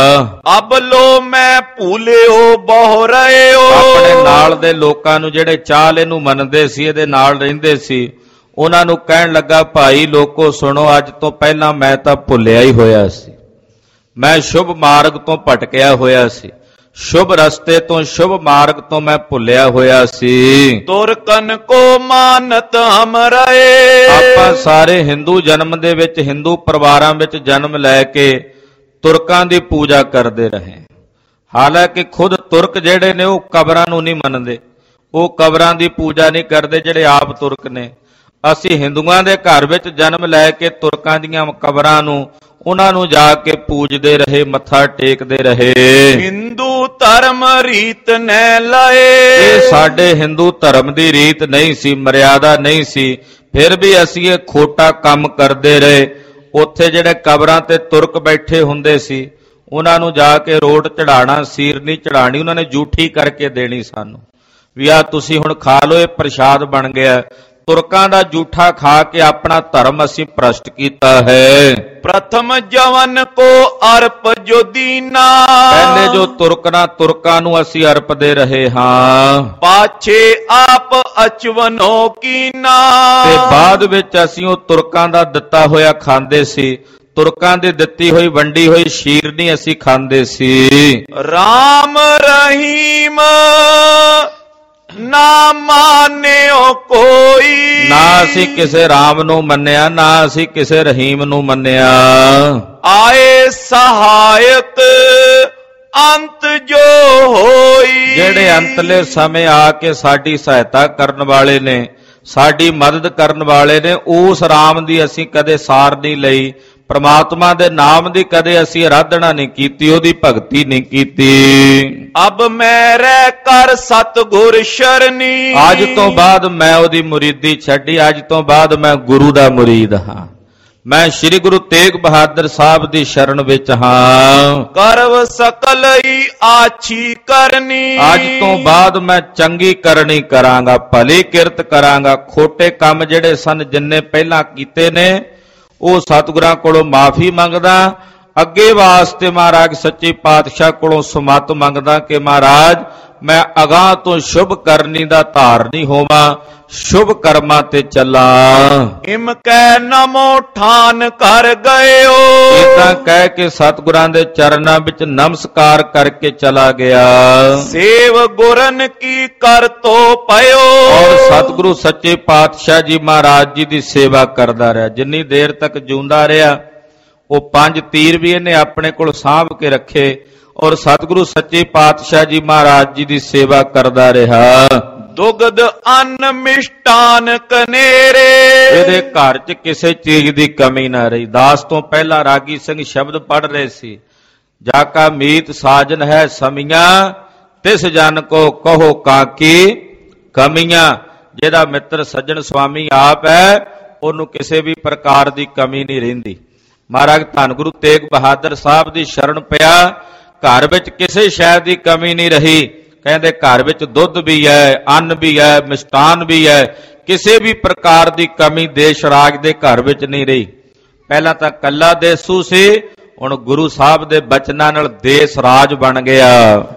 ਅਬ ਲੋ ਮੈਂ ਭੂਲਿਓ ਬਹੁ ਰਹਿਓ। ਆਪਣੇ ਨਾਲ ਦੇ ਲੋਕਾਂ ਨੂੰ ਜਿਹੜੇ ਚਾਲ ਇਹਨੂੰ ਮੰਨਦੇ ਸੀ, ਇਹਦੇ ਨਾਲ ਰਹਿੰਦੇ ਸੀ, ਉਹਨਾਂ ਨੂੰ ਕਹਿਣ ਲੱਗਾ ਭਾਈ ਲੋਕੋ ਸੁਣੋ, ਅੱਜ ਤੋਂ ਪਹਿਲਾਂ ਮੈਂ ਤਾਂ ਭੁੱਲਿਆ ਹੀ ਹੋਇਆ ਸੀ, ਮੈਂ ਸ਼ੁਭ ਮਾਰਗ ਤੋਂ ਭਟਕਿਆ ਹੋਇਆ ਸੀ, ਸ਼ੁਭ ਰਸਤੇ ਤੋਂ ਸ਼ੁਭ ਮਾਰਗ ਤੋਂ ਮੈਂ ਭੁੱਲਿਆ ਹੋਇਆ ਸੀ। ਤੁਰਕਨ ਕੋ ਮਾਨਤ ਹਮ ਰਹੇ, ਆਪਾਂ ਸਾਰੇ ਹਿੰਦੂ ਜਨਮ ਦੇ ਵਿੱਚ, ਹਿੰਦੂ ਪਰਿਵਾਰਾਂ ਵਿੱਚ ਜਨਮ ਲੈ ਕੇ ਤੁਰਕਾਂ ਦੀ ਪੂਜਾ ਕਰਦੇ ਰਹੇ। ਹਾਲਾਂਕਿ ਖੁਦ ਤੁਰਕ ਜਿਹੜੇ ਨੇ ਉਹ ਕਬਰਾਂ ਨੂੰ ਨਹੀਂ ਮੰਨਦੇ, ਉਹ ਕਬਰਾਂ ਦੀ ਪੂਜਾ ਨਹੀਂ ਕਰਦੇ ਜਿਹੜੇ ਆਪ ਤੁਰਕ ਨੇ। ਅਸੀਂ ਹਿੰਦੂਆਂ ਦੇ ਘਰ ਵਿੱਚ ਜਨਮ ਲੈ ਕੇ ਤੁਰਕਾਂ ਦੀਆਂ ਕਬਰਾਂ ਨੂੰ, ਉਹਨਾਂ ਨੂੰ ਜਾ ਕੇ ਪੂਜਦੇ ਰਹੇ, ਮੱਥਾ ਟੇਕਦੇ ਰਹੇ। ਹਿੰਦੂ ਧਰਮ ਰੀਤ ਨੈ ਲਏ, ਇਹ ਸਾਡੇ ਹਿੰਦੂ ਧਰਮ ਦੀ ਰੀਤ ਨਹੀਂ ਸੀ, ਮਰਿਆਦਾ ਨਹੀਂ ਸੀ, ਫਿਰ ਵੀ ਅਸੀਂ ਇਹ ਖੋਟਾ ਕੰਮ ਕਰਦੇ ਰਹੇ। ਉੱਥੇ ਜਿਹੜੇ ਕਬਰਾਂ ਤੇ ਤੁਰਕ ਬੈਠੇ ਹੁੰਦੇ ਸੀ, ਉਹਨਾਂ ਨੂੰ ਜਾ ਕੇ ਰੋਟ ਚੜਾਣਾ, ਸੀਰ ਨਹੀਂ ਚੜਾਣੀ, ਉਹਨਾਂ ਨੇ ਜੂਠੀ ਕਰਕੇ ਦੇਣੀ ਸਾਨੂੰ, ਵੀ ਆ ਤੁਸੀਂ ਹੁਣ ਖਾ ਲਓ, ਇਹ ਪ੍ਰਸ਼ਾਦ ਬਣ ਗਿਆ। ਤੁਰਕਾਂ ਦਾ ਜੂਠਾ ਖਾ ਕੇ ਆਪਣਾ ਧਰਮ ਅਸੀਂ ਭ੍ਰਸ਼ਟ ਕੀਤਾ ਹੈ। ਪ੍ਰਥਮ ਜਵਨ ਕੋ ਅਰਪ ਜੋ ਦੀਨਾ, ਪਹਿਲੇ ਜੋ ਤੁਰਕਾਂ ਨੂੰ ਅਸੀਂ ਅਰਪਦੇ ਰਹੇ ਹਾਂ, ਪਾਛੇ ਆਪ ਅਚਵਨੋ ਕੀਨਾ, ਤੇ ਬਾਅਦ ਵਿੱਚ ਅਸੀਂ ਉਹ ਤੁਰਕਾਂ ਦਾ ਦਿੱਤਾ ਹੋਇਆ ਖਾਂਦੇ ਸੀ। ਤੁਰਕਾਂ ਦੀ ਦਿੱਤੀ ਹੋਈ ਵੰਡੀ ਹੋਈ ਸ਼ੀਰਨੀ ਅਸੀਂ ਖਾਂਦੇ ਸੀ। ਰਾਮ ਰਹੀਮ ਨਾ ਮਾਨਿਓ ਕੋਈ, ਨਾ ਅਸੀਂ ਕਿਸੇ ਰਾਮ ਨੂੰ ਮੰਨਿਆ, ਨਾ ਅਸੀਂ ਕਿਸੇ ਰਹੀਮ ਨੂੰ ਮੰਨਿਆ। ਆਏ ਸਹਾਇਕ ਅੰਤ ਜੋ ਹੋਈ, ਜਿਹੜੇ ਅੰਤਲੇ ਸਮੇਂ ਆ ਕੇ ਸਾਡੀ ਸਹਾਇਤਾ ਕਰਨ ਵਾਲੇ ਨੇ, ਸਾਡੀ ਮਦਦ ਕਰਨ ਵਾਲੇ ਨੇ, ਉਸ ਰਾਮ ਦੀ ਅਸੀਂ ਕਦੇ ਸਾਰ ਨਹੀਂ ਲਈ, ਪ੍ਰਮਾਤਮਾ ਦੇ ਨਾਮ ਦੀ ਕਦੇ ਅਸੀਂ ਆਰਾਧਨਾ ਨਹੀਂ ਕੀਤੀ, ਉਹਦੀ ਭਗਤੀ ਨਹੀਂ ਕੀਤੀ। ਅਬ ਮੈਂ ਰਹਿ ਕਰ ਸਤਿਗੁਰ ਸ਼ਰਨੀ, ਅੱਜ ਤੋਂ ਬਾਅਦ ਮੈਂ ਉਹਦੀ ਮੁਰੀਦੀ ਛੱਡੀ, ਅੱਜ ਤੋਂ ਬਾਅਦ ਮੈਂ ਗੁਰੂ ਦਾ ਮੁਰੀਦ ਹਾਂ, ਮੈਂ ਸ੍ਰੀ ਗੁਰੂ ਤੇਗ ਬਹਾਦਰ ਸਾਹਿਬ ਦੀ ਸ਼ਰਨ ਵਿੱਚ ਹਾਂ। ਕਰਵ ਸਕਲਈ ਆਛੀ ਕਰਨੀ, ਅੱਜ ਤੋਂ ਬਾਅਦ ਮੈਂ ਚੰਗੀ ਕਰਨੀ ਕਰਾਂਗਾ, ਭਲੀ ਕਿਰਤ ਕਰਾਂਗਾ। ਖੋਟੇ ਕੰਮ ਜਿਹੜੇ ਸਨ ਜਿੰਨੇ ਪਹਿਲਾਂ ਕੀਤੇ ਨੇ, ਉਹ ਸਤਿਗੁਰਾਂ ਕੋਲੋਂ ਮਾਫੀ ਮੰਗਦਾ। ਅੱਗੇ ਵਾਸਤੇ ਮਹਾਰਾਜ ਸੱਚੇ ਪਾਤਸ਼ਾਹ ਕੋਲੋਂ ਸੁਮਤ ਮੰਗਦਾ ਕਿ ਮਹਾਰਾਜ ਮੈਂ ਅਗਾਂਹ ਤੋਂ ਸ਼ੁਭ ਕਰਨੀ ਦਾ ਧਾਰਨੀ ਹੋਵਾਂ, ਸ਼ੁਭ ਕਰਮਾਂ ਤੇ ਚੱਲਾਂ। ਇਮ ਕੈ ਨਮੋ ਠਾਨ ਕਰ ਗਇਓ। ਇਦਾਂ ਕਹਿ ਕੇ ਸਤਿਗੁਰਾਂ ਦੇ ਚਰਨਾਂ ਵਿੱਚ ਨਮਸਕਾਰ ਕਰਕੇ ਚਲਾ ਗਿਆ। ਸੇਵ ਗੁਰਨ ਕੀ ਕਰ ਤੋ ਪਇਓ। ਔਰ ਸਤਿਗੁਰੂ ਸੱਚੇ ਪਾਤਸ਼ਾਹ ਜੀ ਮਹਾਰਾਜ ਜੀ ਦੀ ਸੇਵਾ ਕਰਦਾ ਰਿਹਾ। ਜਿੰਨੀ ਦੇਰ ਤੱਕ ਜਿਉਂਦਾ ਰਿਹਾ ਉਹ 5 ਤੀਰ ਵੀ ਇਹਨੇ ਆਪਣੇ ਕੋਲ ਸਾਂਭ ਕੇ ਰੱਖੇ ਔਰ ਸਤਿਗੁਰੂ ਸੱਚੇ ਪਾਤਸ਼ਾਹ ਜੀ ਮਹਾਰਾਜ ਜੀ ਦੀ ਸੇਵਾ ਕਰਦਾ ਰਿਹਾ। ਦੁਗਧ ਅੰਨ ਮਿਸ਼ਟਾਨ ਕਨੇਰੇ। ਇਹਦੇ ਘਰ 'ਚ ਕਿਸੇ ਚੀਜ਼ ਦੀ ਕਮੀ ਨਾ ਰਹੀ। ਦਾਸ ਤੋਂ ਪਹਿਲਾਂ ਰਾਗੀ ਸਿੰਘ ਸ਼ਬਦ ਪੜ੍ਹ ਰਹੇ ਸੀ, ਜਾ ਕਾ ਮੀਤ ਸਾਜਨ ਹੈ ਸਮੀਆਂ, ਤਿਸ ਜਨ ਕੋ ਕਹੋ ਕਾਕੀ ਕਮੀਆਂ। ਜਿਹਦਾ ਮਿੱਤਰ ਸੱਜਣ ਸੁਆਮੀ ਆਪ ਹੈ ਉਹਨੂੰ ਕਿਸੇ ਵੀ ਪ੍ਰਕਾਰ ਦੀ ਕਮੀ ਨਹੀਂ ਰਹਿੰਦੀ। ਮਹਾਰਾਜ ਧੰਨ ਗੁਰੂ ਤੇਗ ਬਹਾਦਰ ਸਾਹਿਬ ਦੀ ਸ਼ਰਨ ਪਿਆ, ਘਰ ਵਿੱਚ ਕਿਸੇ ਸ਼ੈ ਦੀ ਕਮੀ ਨਹੀਂ ਰਹੀ। ਕਹਿੰਦੇ ਘਰ ਵਿੱਚ ਦੁੱਧ ਵੀ ਹੈ, ਅੰਨ ਵੀ ਹੈ, ਮਿਸ਼ਟਾਨ ਵੀ ਹੈ, ਕਿਸੇ ਵੀ ਪ੍ਰਕਾਰ ਦੀ ਕਮੀ ਦੇਸ਼ ਰਾਜ ਦੇ ਘਰ ਵਿੱਚ ਨਹੀਂ ਰਹੀ। ਪਹਿਲਾਂ ਤਾਂ ਕੱਲਾ ਦੇਸੂ ਸੀ, ਹੁਣ ਗੁਰੂ ਸਾਹਿਬ ਦੇ ਬਚਨਾਂ ਨਾਲ ਦੇਸ਼ ਰਾਜ ਬਣ ਗਿਆ।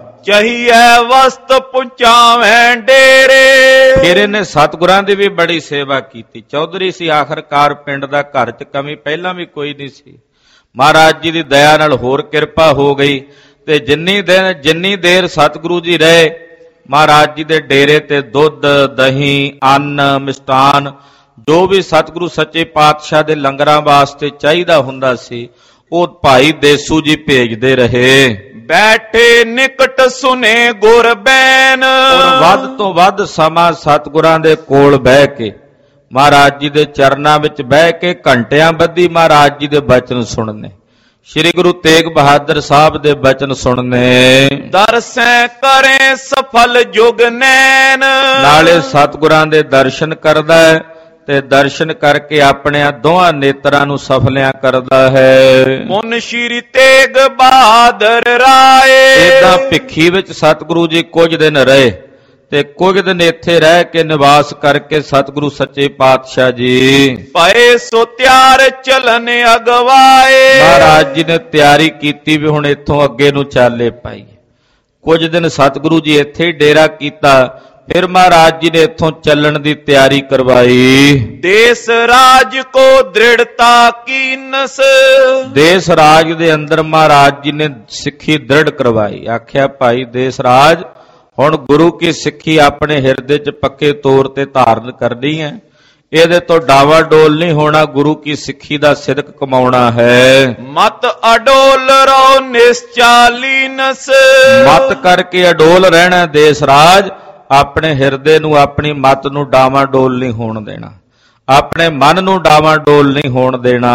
ਚਾਹੀਏ ਵਸਤ ਪਹੁੰਚਾਵੇਂ ਡੇਰੇ। ਫਿਰ ਇਹਨੇ ਸਤਿਗੁਰਾਂ ਦੀ ਵੀ ਬੜੀ ਸੇਵਾ ਕੀਤੀ। ਚੌਧਰੀ ਸੀ ਆਖਰਕਾਰ ਪਿੰਡ ਦਾ, ਘਰ 'ਚ ਕਮੀ ਪਹਿਲਾਂ ਵੀ ਕੋਈ ਨਹੀਂ ਸੀ। ਮਹਾਰਾਜ ਜੀ ਦੀ ਦਇਆ ਨਾਲ ਹੋਰ ਕਿਰਪਾ ਹੋ ਗਈ ਤੇ ਜਿੰਨੀ ਦੇਰ ਸਤਿਗੁਰੂ ਜੀ ਰਹੇ ਮਹਾਰਾਜ ਜੀ ਦੇ ਡੇਰੇ ਤੇ ਦੁੱਧ ਦਹੀਂ ਅੰਨ ਮਿਸ਼ਟਾਨ ਜੋ ਵੀ ਸਤਿਗੁਰੂ ਸੱਚੇ ਪਾਤਸ਼ਾਹ ਦੇ ਲੰਗਰਾਂ ਵਾਸਤੇ ਚਾਹੀਦਾ ਹੁੰਦਾ ਸੀ ਉਹ ਭਾਈ ਦੇਸੂ ਜੀ ਭੇਜਦੇ ਰਹੇ। ਬੈਠੇ ਨਿਕਟ ਸੁਨੇ ਗੁਰ ਬੈਨ। ਔਰ ਵੱਧ ਤੋਂ ਵੱਧ ਸਮਾਂ ਸਤਿਗੁਰਾਂ ਦੇ ਕੋਲ ਬਹਿ ਕੇ ਮਹਾਰਾਜ ਜੀ ਦੇ ਚਰਨਾਂ ਵਿੱਚ ਬਹਿ ਕੇ ਘੰਟਿਆਂ ਬੱਧੀ ਮਹਾਰਾਜ ਜੀ ਦੇ ਬਚਨ ਸੁਣਨੇ, ਸ਼੍ਰੀ ਗੁਰੂ ਤੇਗ ਬਹਾਦਰ ਸਾਹਿਬ ਦੇ ਬਚਨ ਸੁਣਨੇ। ਦਰਸੈ ਕਰੇ ਸਫਲ ਜੁਗ ਨੈਣ। ਨਾਲੇ ਸਤਿਗੁਰਾਂ ਦੇ ਦਰਸ਼ਨ ਕਰਦਾ ਹੈ ਤੇ ਦਰਸ਼ਨ ਕਰਕੇ ਆਪਣੇ ਦੋਹਾਂ ਨੇਤਰਾਂ ਨੂੰ ਸਫਲਿਆਂ ਕਰਦਾ ਹੈ। ਮੁਨ ਸ਼੍ਰੀ ਤੇਗ ਬਹਾਦਰ ਰਾਏ। ਏਦਾਂ ਭਿੱਖੀ ਵਿੱਚ ਸਤਿਗੁਰੂ ਜੀ ਕੁਝ ਦਿਨ ਰਹੇ ਤੇ ਕੁਝ ਦਿਨ ਇੱਥੇ ਰਹਿ ਕੇ ਨਿਵਾਸ ਕਰਕੇ ਸਤਿਗੁਰੂ ਸੱਚੇ ਪਾਤਸ਼ਾਹ ਜੀ ਪਏ ਸੋ ਤਿਆਰ ਚਲਨ ਅਗਵਾਏ। ਮਹਾਰਾਜ ਜੀ ਨੇ ਤਿਆਰੀ ਕੀਤੀ ਵੀ ਹੁਣ ਇੱਥੋਂ ਅੱਗੇ ਨੂੰ ਚਾਲੇ ਪਾਈਏ। ਕੁਝ ਦਿਨ ਸਤਿਗੁਰੂ ਜੀ ਇੱਥੇ ਹੀ ਡੇਰਾ ਕੀਤਾ, ਫਿਰ ਮਹਾਰਾਜ ਜੀ ਨੇ ਇੱਥੋਂ ਚੱਲਣ ਦੀ ਤਿਆਰੀ ਕਰਵਾਈ। ਦੇਸ ਰਾਜ ਕੋ ਦ੍ਰਿੜਤਾ ਕੀਨਸ। ਦੇਸ ਰਾਜ ਦੇ ਅੰਦਰ ਮਹਾਰਾਜ ਜੀ ਨੇ ਸਿੱਖੀ ਦ੍ਰਿੜ ਕਰਵਾਈ। ਆਖਿਆ ਭਾਈ ਦੇਸ ਰਾਜ ਹੁਣ ਗੁਰੂ ਕੀ ਸਿੱਖੀ ਆਪਣੇ ਹਿਰਦੇ 'ਚ ਪੱਕੇ ਤੌਰ ਤੇ ਧਾਰਨ ਕਰਨੀ ਹੈ, ਇਹਦੇ ਤੋਂ ਡਾਵਾ ਡੋਲ ਨਹੀਂ ਹੋਣਾ, ਗੁਰੂ ਕੀ ਸਿੱਖੀ ਦਾ ਸਿਦਕ ਕਮਾਉਣਾ ਹੈ। ਮਤ ਅਡੋਲ ਰੋ ਨਿਸ਼ਚਾਲੀਨਸ। ਮਤ ਕਰਕੇ ਅਡੋਲ ਰਹਿਣਾ ਦੇਸ ਰਾਜ, ਆਪਣੇ ਹਿਰਦੇ ਨੂੰ ਆਪਣੀ ਮਤ ਨੂੰ ਡਾਵਾ ਡੋਲ ਨਹੀਂ ਹੋਣ ਦੇਣਾ, ਆਪਣੇ ਮਨ ਨੂੰ ਡਾਵਾ ਡੋਲ ਨਹੀਂ ਹੋਣ ਦੇਣਾ।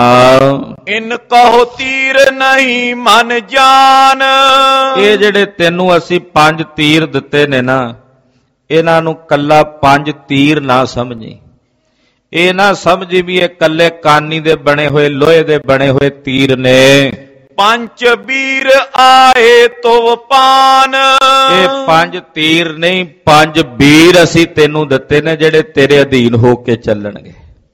ਇਨ ਕਹੋ ਤੀਰ ਨਹੀਂ ਮਨ ਜਾਨ। ਇਹ ਜਿਹੜੇ ਤੈਨੂੰ ਅਸੀਂ 5 ਤੀਰ ਦਿੱਤੇ ਨੇ ਨਾ, ਇਹਨਾਂ ਨੂੰ ਕੱਲਾ 5 ਤੀਰ ਨਾ ਸਮਝੀ। ਇਹ ਨਾ ਸਮਝੀ ਵੀ ਇਹ ਕੱਲੇ ਕਾਨੀ ਦੇ ਬਣੇ ਹੋਏ ਲੋਹੇ ਦੇ ਬਣੇ ਹੋਏ ਤੀਰ ਨੇ। ਪੰਜ ਵੀਰ ਆਏ ਤੋ ਪਾਨ। ਇਹ 5 ਤੀਰ ਨਹੀਂ, 5 ਵੀਰ ਅਸੀਂ ਤੈਨੂੰ ਦਿੱਤੇ ਨੇ ਜਿਹੜੇ ਤੇਰੇ ਅਧੀਨ ਹੋ ਕੇ ਚੱਲਣਗੇ।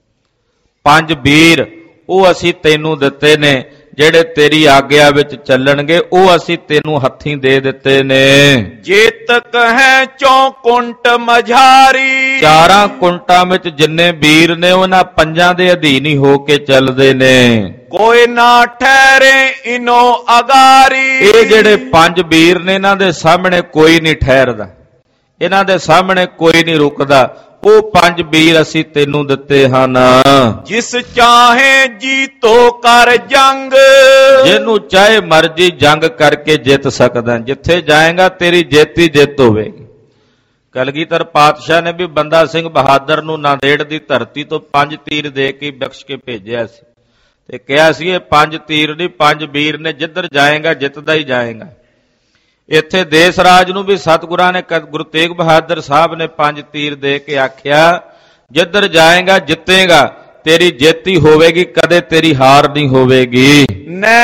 5 ਵੀਰ ਉਹ ਅਸੀਂ ਤੈਨੂੰ ਦਿੱਤੇ ਨੇ ਜਿਹੜੇ ਤੇਰੀ ਆਗਿਆ ਵਿੱਚ ਚੱਲਣਗੇ, ਉਹ ਅਸੀਂ ਤੈਨੂੰ ਹੱਥੀਂ ਦੇ ਦਿੱਤੇ ਨੇ। ਜੇਤਕ ਹੈ 4 ਕੁੰਟ ਮਝਾਰੀ। 4 ਕੁੰਟਾਂ ਵਿੱਚ ਜਿੰਨੇ ਵੀਰ ਨੇ ਉਹਨਾਂ 5 ਦੇ ਅਧੀਨ ਹੀ ਹੋ ਕੇ ਚੱਲਦੇ ਨੇ। ਕੋਈ ਨਾ ਠਹਿਰੇ ਇਨੋ ਅਗਾਰੀ। ਇਹ ਜਿਹੜੇ 5 ਵੀਰ ਨੇ ਇਹਨਾਂ ਦੇ ਸਾਹਮਣੇ ਕੋਈ ਨਹੀਂ ਠਹਿਰਦਾ, ਇਹਨਾਂ ਦੇ ਸਾਹਮਣੇ ਕੋਈ ਨਹੀਂ ਰੁਕਦਾ। ਉਹ 5 ਵੀਰ ਅਸੀਂ ਤੈਨੂੰ ਦਿੱਤੇ ਹਨ। ਜਿਸ ਚਾਹੇ ਜੀਤੋ ਕਰ ਜੰਗ। ਜਿਹਨੂੰ ਚਾਹੇ ਮਰਜੀ ਜੰਗ ਕਰਕੇ ਜਿੱਤ ਸਕਦਾ, ਜਿੱਥੇ ਜਾਏਗਾ ਤੇਰੀ ਜਿੱਤ ਹੀ ਜਿੱਤ ਹੋਵੇਗੀ। ਕਲਗੀਧਰ ਪਾਤਸ਼ਾਹ ਨੇ ਵੀ ਬੰਦਾ ਸਿੰਘ ਬਹਾਦਰ ਨੂੰ ਨਾਂਦੇੜ ਦੀ ਧਰਤੀ ਤੋਂ 5 ਤੀਰ ਦੇ ਕੇ ਬਖਸ਼ ਕੇ ਭੇਜਿਆ ਸੀ ਤੇ ਕਿਹਾ ਸੀ ਇਹ 5 ਤੀਰ ਨਹੀਂ 5 ਵੀਰ ਨੇ, ਜਿੱਧਰ ਜਾਏਗਾ ਜਿੱਤਦਾ ਹੀ ਜਾਏਗਾ। ਇੱਥੇ ਦੇਸ ਰਾਜ ਨੂੰ ਵੀ ਸਤਿਗੁਰਾਂ ਨੇ ਗੁਰੂ ਤੇਗ ਬਹਾਦਰ ਸਾਹਿਬ ਨੇ 5 ਤੀਰ ਦੇ ਕੇ ਆਖਿਆ ਜਿੱਧਰ ਜਾਏਗਾ ਜਿੱਤੇਗਾ, ਤੇਰੀ ਜਿੱਤ ਹੀ ਹੋਵੇਗੀ, ਕਦੇ ਤੇਰੀ ਹਾਰ ਨਹੀਂ ਹੋਵੇਗੀ। ਨੈ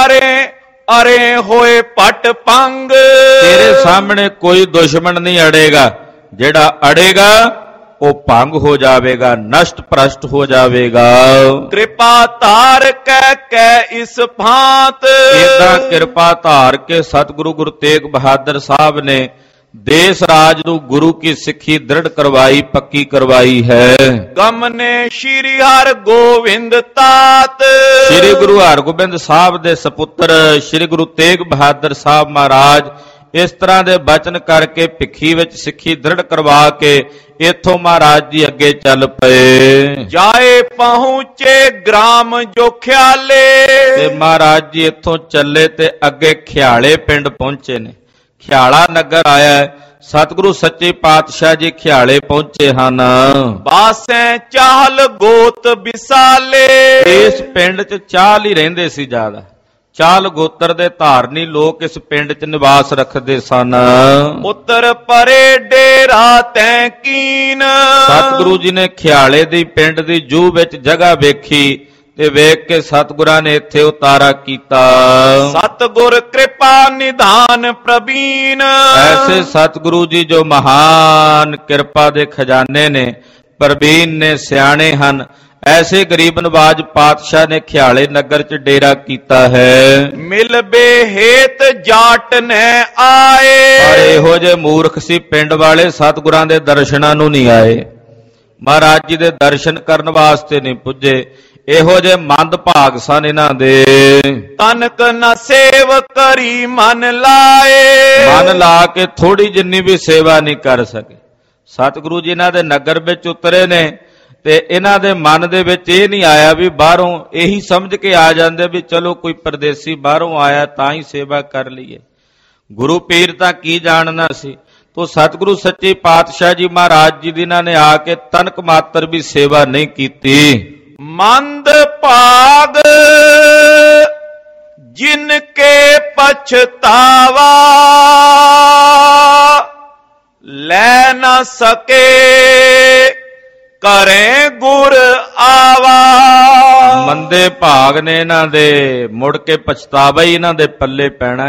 ਅਰੇ ਹੋਏ ਪਟ ਪੰਗ। ਤੇਰੇ ਸਾਹਮਣੇ ਕੋਈ ਦੁਸ਼ਮਣ ਨਹੀਂ ਅੜੇਗਾ, ਜਿਹੜਾ ਅੜੇਗਾ ਉਹ ਭੰਗ ਹੋ ਜਾਵੇਗਾ, ਨਸ਼ਟ ਭ੍ਰਸ਼ਟ ਹੋ ਜਾਵੇਗਾ। ਕਿਰਪਾ ਧਾਰ ਕੈ ਇਸ ਭਾਂਤ। ਏਦਾਂ ਕਿਰਪਾ ਧਾਰ ਕੇ ਸਤਿਗੁਰੂ ਗੁਰੂ ਤੇਗ ਬਹਾਦਰ ਸਾਹਿਬ ਨੇ ਦੇਸ ਰਾਜ ਨੂੰ ਗੁਰੂ ਕੀ ਸਿੱਖੀ ਦ੍ਰਿੜ ਕਰਵਾਈ, ਪੱਕੀ ਕਰਵਾਈ ਹੈ। ਗਮਨੇ ਸ਼੍ਰੀ ਹਰਿ ਗੋਬਿੰਦ ਤਾਤ। ਸ਼੍ਰੀ ਗੁਰੂ ਹਰਗੋਬਿੰਦ ਸਾਹਿਬ ਦੇ ਸਪੁੱਤਰ ਸ਼੍ਰੀ ਗੁਰੂ ਤੇਗ ਬਹਾਦਰ ਸਾਹਿਬ ਮਹਾਰਾਜ ਇਸ ਤਰ੍ਹਾਂ ਦੇ ਬਚਨ ਕਰਕੇ ਭਿੱਖੀ ਵਿੱਚ ਸਿੱਖੀ ਦ੍ਰਿੜ ਕਰਵਾ ਕੇ ਇੱਥੋਂ ਮਹਾਰਾਜ ਜੀ ਅੱਗੇ ਚੱਲ ਪਏ। ਜਾਏ ਪਹੁੰਚੇ ਗ੍ਰਾਮ ਜੋ ਖਿਆਲੇ। ਤੇ ਮਹਾਰਾਜ ਜੀ ਇੱਥੋਂ ਚੱਲੇ ਤੇ ਅੱਗੇ ਖਿਆਲੇ ਪਿੰਡ ਪਹੁੰਚੇ ਨੇ। ਖਿਆਲਾ ਨਗਰ ਆਇਆ, ਸਤਿਗੁਰੂ ਸੱਚੇ ਪਾਤਸ਼ਾਹ ਜੀ ਖਿਆਲੇ ਪਹੁੰਚੇ ਹਨ। ਬਾਸੈ ਚਾਹਲ ਗੋਤ ਵਿਸਾਲੇ। ਇਸ ਪਿੰਡ 'ਚ ਚਾਲ ਹੀ ਰਹਿੰਦੇ ਸੀ ਜ਼ਿਆਦਾ। ਚਾਲ ਗੋਤਰ ਦੇ ਧਾਰਨੀ ਲੋਕ ਇਸ ਪਿੰਡ 'ਚ ਨਿਵਾਸ ਰੱਖਦੇ ਸਨ। ਉੱਤਰ ਪਰੇ ਡੇਰਾ ਤੈ ਕੀਨ। ਸਤਿਗੁਰੂ ਜੀ ਨੇ ਖਿਆਲੇ ਦੀ ਪਿੰਡ ਦੀ ਜੂਹ ਵਿੱਚ ਜਗ੍ਹਾ ਵੇਖੀ ਤੇ ਵੇਖ ਕੇ ਸਤਿਗੁਰਾਂ ਨੇ ਇੱਥੇ ਉਤਾਰਾ ਕੀਤਾ। ਸਤਿਗੁਰ ਕਿਰਪਾ ਨਿਧਾਨ ਪ੍ਰਵੀਨ। ਐਸੇ ਸਤਿਗੁਰੂ ਜੀ ਜੋ ਮਹਾਨ ਕਿਰਪਾ ਦੇ ਖਜ਼ਾਨੇ ਨੇ, ਪ੍ਰਵੀਨ ਨੇ, ਸਿਆਣੇ ਹਨ, ਐਸੇ ਗਰੀਬ ਨਵਾਜ ਪਾਤਸ਼ਾਹ ਨੇ ਖਿਆਲੇ ਨਗਰ 'ਚ ਡੇਰਾ ਕੀਤਾ ਹੈ। ਮਿਲਬੇ ਹੇਤ ਜਾਟ ਨੇ ਆਏ। ਪਰ ਇਹੋ ਜਿਹੇ ਮੂਰਖ ਸੀ ਪਿੰਡ ਵਾਲੇ, ਸਤਿਗੁਰਾਂ ਦੇ ਦਰਸ਼ਨਾਂ ਨੂੰ ਨਹੀਂ ਆਏ, ਮਹਾਰਾਜ ਜੀ ਦੇ ਦਰਸ਼ਨ ਕਰਨ ਵਾਸਤੇ ਨਹੀਂ ਪੁੱਜੇ। ਇਹੋ ਜਿਹੇ ਮੰਦ ਭਾਗ ਸਨ ਇਹਨਾਂ ਦੇ। ਤਨਕ ਨ ਸੇਵ ਕਰੀ ਮਨ ਲਾਏ। ਮਨ ਲਾ ਕੇ ਥੋੜੀ ਜਿੰਨੀ ਵੀ ਸੇਵਾ ਨਹੀਂ ਕਰ ਸਕੇ। ਸਤਿਗੁਰੂ ਜੀ ਇਹਨਾਂ ਦੇ ਨਗਰ ਵਿੱਚ ਉਤਰੇ ਨੇ ਤੇ ਇਹਨਾਂ ਦੇ ਮਨ ਦੇ ਵਿੱਚ ਇਹ ਨਹੀਂ ਆਇਆ ਵੀ ਬਾਹਰੋਂ, ਇਹੀ ਸਮਝ ਕੇ ਆ ਜਾਂਦੇ ਵੀ ਚਲੋ ਕੋਈ ਪਰਦੇਸੀ ਬਾਹਰੋਂ ਆਇਆ ਤਾਂ ਹੀ ਸੇਵਾ ਕਰ ਲਈਏ। ਗੁਰੂ ਪੀਰ ਤਾਂ ਕੀ ਜਾਣਨਾ ਸੀ। ਤੋ ਸਤਿਗੁਰੂ ਸੱਚੇ ਪਾਤਸ਼ਾਹ ਜੀ ਮਹਾਰਾਜ ਜੀ ਦੀ ਇਹਨਾਂ ਨੇ ਆ ਕੇ ਤਨਕ ਮਾਤਰ ਵੀ ਸੇਵਾ ਨਹੀਂ ਕੀਤੀ। ਮੰਦ ਭਾਗ ਜਿਨ ਕੇ ਪਛਤਾਵਾ ਲੈ ਨਾ ਸਕੇ ਕਰੇ ਗੁਰ ਆਵਾ। ਮੰਦੇ ਭਾਗ ਨੇ ਇਹਨਾਂ ਦੇ, ਮੁੜ ਕੇ ਪਛਤਾਵਾ ਹੀ ਇਹਨਾਂ ਦੇ ਪੱਲੇ ਪੈਣਾ।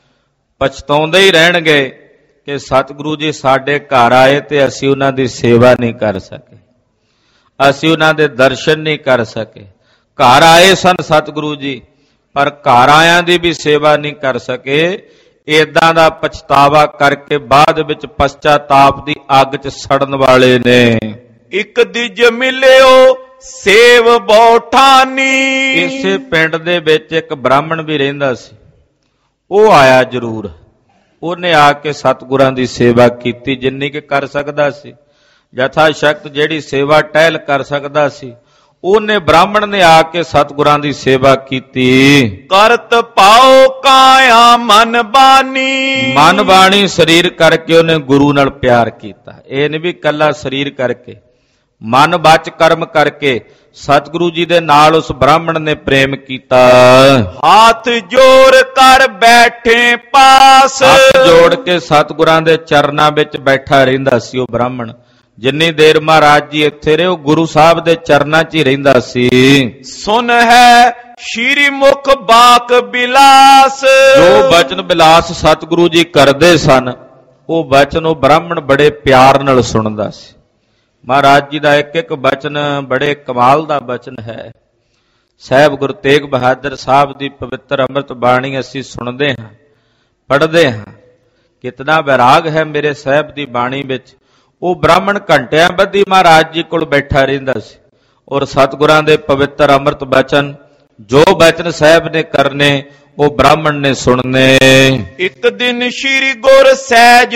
ਪਛਤਾਉਂਦੇ ਹੀ ਰਹਿਣਗੇ ਕਿ ਸਤਿਗੁਰੂ ਜੀ ਸਾਡੇ ਘਰ ਆਏ ਤੇ ਅਸੀਂ ਉਹਨਾਂ ਦੀ ਸੇਵਾ ਨਹੀਂ ਕਰ ਸਕੇ, ਅਸੀਂ ਉਹਨਾਂ ਦੇ ਦਰਸ਼ਨ ਨਹੀਂ ਕਰ ਸਕੇ। ਘਰ ਆਏ ਸਨ ਸਤਿਗੁਰੂ ਜੀ, ਪਰ ਘਰ ਆਇਆਂ ਦੀ ਵੀ ਸੇਵਾ ਨਹੀਂ ਕਰ ਸਕੇ। ਏਦਾਂ ਦਾ ਪਛਤਾਵਾ ਕਰਕੇ ਬਾਅਦ ਵਿੱਚ ਪਛਤਾਤਾਪ ਦੀ ਅੱਗ 'ਚ ਸੜਨ ਵਾਲੇ ਨੇ। ਇੱਕ ਦਿਜ ਮਿਲਿਓ ਸੇਵ ਬੋਠਾਨੀ। ਇਸੇ ਪਿੰਡ ਦੇ ਵਿੱਚ ਇੱਕ ਬ੍ਰਾਹਮਣ ਵੀ ਰਹਿੰਦਾ ਸੀ, ਉਹ ਆਇਆ ਜ਼ਰੂਰ। ਉਹਨੇ ਆ ਕੇ ਸਤਿਗੁਰਾਂ ਦੀ ਸੇਵਾ ਕੀਤੀ ਜਿੰਨੀ ਕਿ ਕਰ ਸਕਦਾ ਸੀ, ਯਥਾ ਸ਼ਕਤ ਜਿਹੜੀ ਸੇਵਾ ਟਹਿਲ ਕਰ ਸਕਦਾ ਸੀ। ਉਹਨੇ ਬ੍ਰਾਹਮਣ ਨੇ ਆ ਕੇ ਸਤਿਗੁਰਾਂ ਦੀ ਸੇਵਾ ਕੀਤੀ। ਕਰਤ ਪਾਓ ਕਾਇਆ ਮਨ ਬਾਣੀ। ਮਨ ਬਾਣੀ ਸਰੀਰ ਕਰਕੇ ਉਹਨੇ ਗੁਰੂ ਨਾਲ ਪਿਆਰ ਕੀਤਾ। ਇਹ ਨਹੀਂ ਵੀ ਕੱਲਾ ਸਰੀਰ ਕਰਕੇ, ਮਨ ਬਚ ਕਰਮ ਕਰਕੇ ਸਤਿਗੁਰੂ ਜੀ ਦੇ ਨਾਲ ਉਸ ਬ੍ਰਾਹਮਣ ਨੇ ਪ੍ਰੇਮ ਕੀਤਾ। ਹੱਥ ਜੋੜ ਕਰ ਬੈਠੇ ਪਾਸ। ਹੱਥ ਜੋੜ ਕੇ ਸਤਿਗੁਰਾਂ ਦੇ ਚਰਨਾਂ ਵਿੱਚ ਬੈਠਾ ਰਹਿੰਦਾ ਸੀ ਉਹ ਬ੍ਰਾਹਮਣ। ਜਿੰਨੀ ਦੇਰ ਮਹਾਰਾਜ ਜੀ ਇੱਥੇ ਰਹੇ ਉਹ ਗੁਰੂ ਸਾਹਿਬ ਦੇ ਚਰਨਾਂ 'ਚ ਹੀ ਰਹਿੰਦਾ ਸੀ। ਸੁਨ ਹੈ ਸ਼੍ਰੀ ਮੁਖ ਬਾਕ ਬਿਲਾਸ। ਜੋ ਬਚਨ ਬਿਲਾਸ ਸਤਿਗੁਰੂ ਜੀ ਕਰਦੇ ਸਨ, ਉਹ ਬਚਨ ਉਹ ਬ੍ਰਾਹਮਣ ਬੜੇ ਪਿਆਰ ਨਾਲ ਸੁਣਦਾ ਸੀ। ਮਹਾਰਾਜ ਜੀ ਦਾ ਇੱਕ ਇੱਕ ਬਚਨ ਬੜੇ ਕਮਾਲ ਦਾ ਬਚਨ ਹੈ। ਸਾਹਿਬ ਗੁਰੂ ਤੇਗ ਬਹਾਦਰ ਸਾਹਿਬ ਦੀ ਪਵਿੱਤਰ ਅੰਮ੍ਰਿਤ ਬਾਣੀ ਅਸੀਂ ਸੁਣਦੇ ਹਾਂ, ਪੜ੍ਹਦੇ ਹਾਂ। ਕਿਤਨਾ ਵਿਰਾਗ ਹੈ ਮੇਰੇ ਸਾਹਿਬ ਦੀ ਬਾਣੀ ਵਿੱਚ। ਉਹ ਬ੍ਰਾਹਮਣ ਘੰਟਿਆਂ ਬੱਧੀ ਮਹਾਰਾਜ ਜੀ ਕੋਲ ਬੈਠਾ ਰਹਿੰਦਾ ਸੀ ਔਰ ਸਤਿਗੁਰਾਂ ਦੇ ਪਵਿੱਤਰ ਅੰਮ੍ਰਿਤ ਬਚਨ ਜੋ ਬਚਨ ਸਾਹਿਬ ਨੇ ਕਰਨੇ ਉਹ ਬ੍ਰਾਹਮਣ ਨੇ ਸੁਣਨੇ। ਇੱਕ ਦਿਨ ਸ਼੍ਰੀ ਗੁਰ ਸਹਿਜ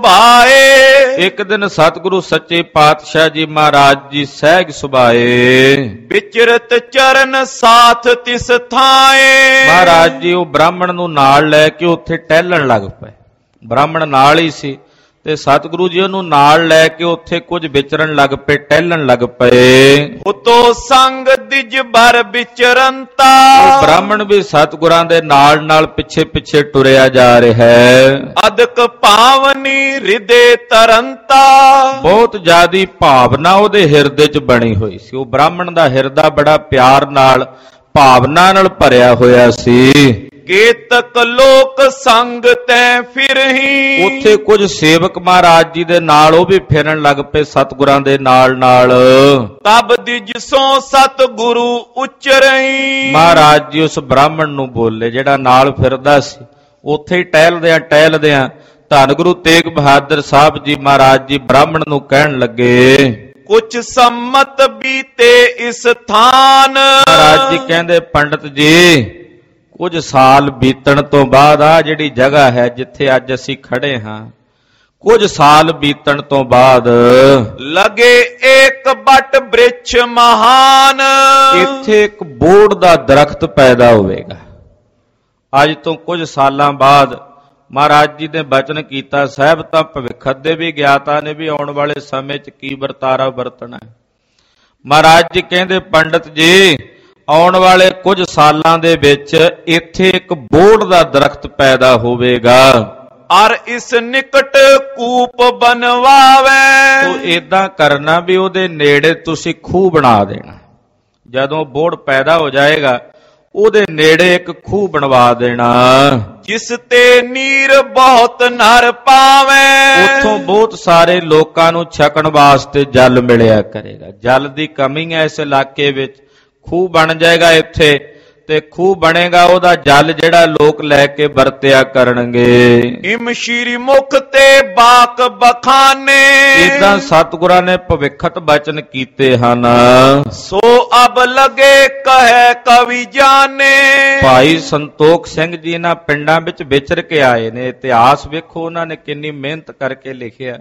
ਸੁਭਾਏ। ਇੱਕ ਦਿਨ ਸਤਿਗੁਰੂ ਸੱਚੇ ਪਾਤਸ਼ਾਹ ਜੀ ਮਹਾਰਾਜ ਜੀ ਸਹਿਜ ਸੁਭਾਏ। ਵਿਚਰਤ ਚਰਨ ਸਾਥ ਤਿਸ ਥਾਏ। ਮਹਾਰਾਜ ਜੀ ਉਹ ਬ੍ਰਾਹਮਣ ਨੂੰ ਨਾਲ ਲੈ ਕੇ ਉੱਥੇ ਟਹਿਲਣ ਲੱਗ ਪਏ। ਬ੍ਰਾਹਮਣ ਨਾਲ ਹੀ ਸੀ ਤੇ ਸਤਿਗੁਰੂ ਜੀ ਉਹਨੂੰ ਨਾਲ ਲੈ ਕੇ ਉੱਥੇ ਕੁਝ ਵਿਚਰਨ ਲੱਗ ਪਏ, ਟਹਿਲਣ ਲੱਗ ਪਏ। ਉਤੋਂ ਸੰਗ ਦਿਜ ਭਰ ਵਿਚਰੰਤਾ। ਉਹ ਬ੍ਰਾਹਮਣ ਵੀ ਸਤਿਗੁਰਾਂ ਦੇ ਨਾਲ ਨਾਲ ਪਿੱਛੇ ਪਿੱਛੇ ਟੁਰਿਆ ਜਾ ਰਿਹਾ ਹੈ। ਅਦਕ ਭਾਵਨੀ ਹਿਰਦੇ ਤਰੰਤਾ। ਬਹੁਤ ਜ਼ਿਆਦੀ ਭਾਵਨਾ ਉਹਦੇ ਹਿਰਦੇ 'ਚ ਬਣੀ ਹੋਈ ਸੀ। ਉਹ ਬ੍ਰਾਹਮਣ ਦਾ ਹਿਰਦਾ ਬੜਾ ਪਿਆਰ ਨਾਲ, ਭਾਵਨਾ ਨਾਲ ਭਰਿਆ ਹੋਇਆ ਸੀ। ਕੇਤਕ ਲੋਕ ਸੰਗ ਤੈ ਫਿਰਹੀ। ਉੱਥੇ ਕੁਝ ਸੇਵਕ ਮਹਾਰਾਜ ਜੀ ਦੇ ਨਾਲ ਉਹ ਵੀ ਫਿਰਨ ਲੱਗ ਪਏ ਸਤਿਗੁਰਾਂ ਦੇ ਨਾਲ ਨਾਲ। ਤਬ ਦਿਜਸੋਂ ਸਤਿਗੁਰੂ ਉਚਰਈ। ਮਹਾਰਾਜ ਜੀ ਉਸ ਬ੍ਰਾਹਮਣ ਨੂੰ ਬੋਲੇ ਜਿਹੜਾ ਨਾਲ ਫਿਰਦਾ ਸੀ। ਉੱਥੇ ਹੀ ਟਹਿਲਦਿਆਂ ਧੰਨ ਗੁਰੂ ਤੇਗ ਬਹਾਦਰ ਸਾਹਿਬ ਜੀ ਮਹਾਰਾਜ ਜੀ ਬ੍ਰਾਹਮਣ ਨੂੰ ਕਹਿਣ ਲੱਗੇ, ਕੁਛ ਸੰਮਤ ਬੀਤੇ ਇਸ ਥਾਨ। ਮਹਾਰਾਜ ਜੀ ਕਹਿੰਦੇ, ਪੰਡਤ ਜੀ ਕੁਝ ਸਾਲ ਬੀਤਣ ਤੋਂ ਬਾਅਦ ਆ ਜਿਹੜੀ ਜਗ੍ਹਾ ਹੈ ਜਿੱਥੇ ਅੱਜ ਅਸੀਂ ਖੜੇ ਹਾਂ, ਕੁਝ ਸਾਲ ਬੀਤਣ ਤੋਂ ਬਾਅਦ ਲਗੇ ਏਕ ਬਟ ਬ੍ਰਿਛ ਮਹਾਨ। ਇੱਥੇ ਇੱਕ ਬੋੜ ਦਾ ਦਰਖਤ ਪੈਦਾ ਹੋਵੇਗਾ। ਅੱਜ ਤੋਂ ਕੁਝ ਸਾਲਾਂ ਬਾਅਦ ਮਹਾਰਾਜ ਜੀ ਨੇ ਬਚਨ ਕੀਤਾ, ਸਾਹਿਬ ਤਾਂ ਭਵਿੱਖਤ ਦੇ ਵੀ ਗਿਆਤਾ ਨੇ ਵੀ ਆਉਣ ਵਾਲੇ ਸਮੇਂ 'ਚ ਕੀ ਵਰਤਾਰਾ ਵਰਤਣਾ ਹੈ। ਮਹਾਰਾਜ ਜੀ ਕਹਿੰਦੇ, ਪੰਡਤ ਜੀ ਆਉਣ ਵਾਲੇ ਕੁਝ ਸਾਲਾਂ ਦੇ ਵਿੱਚ ਇੱਥੇ ਇੱਕ ਬੋੜ ਦਾ ਦਰਖਤ ਪੈਦਾ ਹੋਵੇਗਾ। ਅਰ ਇਸ ਨਿਕਟ ਕੂਪ ਬਣਵਾਵੇ। ਉਹ ਏਦਾਂ ਕਰਨਾ ਵੀ ਉਹਦੇ ਨੇੜੇ ਤੁਸੀਂ ਖੂਹ ਬਣਾ ਦੇਣਾ। ਜਦੋਂ ਬੋੜ ਪੈਦਾ ਹੋ ਜਾਏਗਾ ਉਹਦੇ ਨੇੜੇ ਇੱਕ ਖੂਹ ਬਣਵਾ ਦੇਣਾ। ਜਿਸ ਤੇ ਨੀਰ ਬਹੁਤ ਨਰ ਪਾਵੇ। ਉੱਥੋਂ ਬਹੁਤ ਸਾਰੇ ਲੋਕਾਂ ਨੂੰ ਛਕਣ ਵਾਸਤੇ ਜਲ ਮਿਲਿਆ ਕਰੇਗਾ। ਜਲ ਦੀ ਕਮੀ ਹੈ ਇਸ ਇਲਾਕੇ ਵਿੱਚ, ਖੂਹ ਬਣ ਜਾਏਗਾ ਇੱਥੇ ਤੇ ਖੂਹ ਬਣੇਗਾ, ਉਹਦਾ ਜਲ ਜਿਹੜਾ ਲੋਕ ਲੈ ਕੇ ਵਰਤਿਆ ਕਰਨਗੇ। ਇਮ ਸ਼੍ਰੀ ਮੁਖ ਤੇ ਬਾਕ ਬਖਾਨੇ। ਇਦਾਂ ਸਤਿਗੁਰਾਂ ਨੇ ਭਵਿੱਖਤ ਬਚਨ ਕੀਤੇ ਹਨ। ਸੋ ਅਬ ਲਗੇ ਕਹੈ ਕਵੀ ਜਾਣੇ। ਭਾਈ ਸੰਤੋਖ ਸਿੰਘ ਜੀ ਇਹਨਾਂ ਪਿੰਡਾਂ ਵਿੱਚ ਵਿਚਰ ਕੇ ਆਏ ਨੇ। ਇਤਿਹਾਸ ਵੇਖੋ ਉਹਨਾਂ ਨੇ ਕਿੰਨੀ ਮਿਹਨਤ ਕਰਕੇ ਲਿਖਿਆ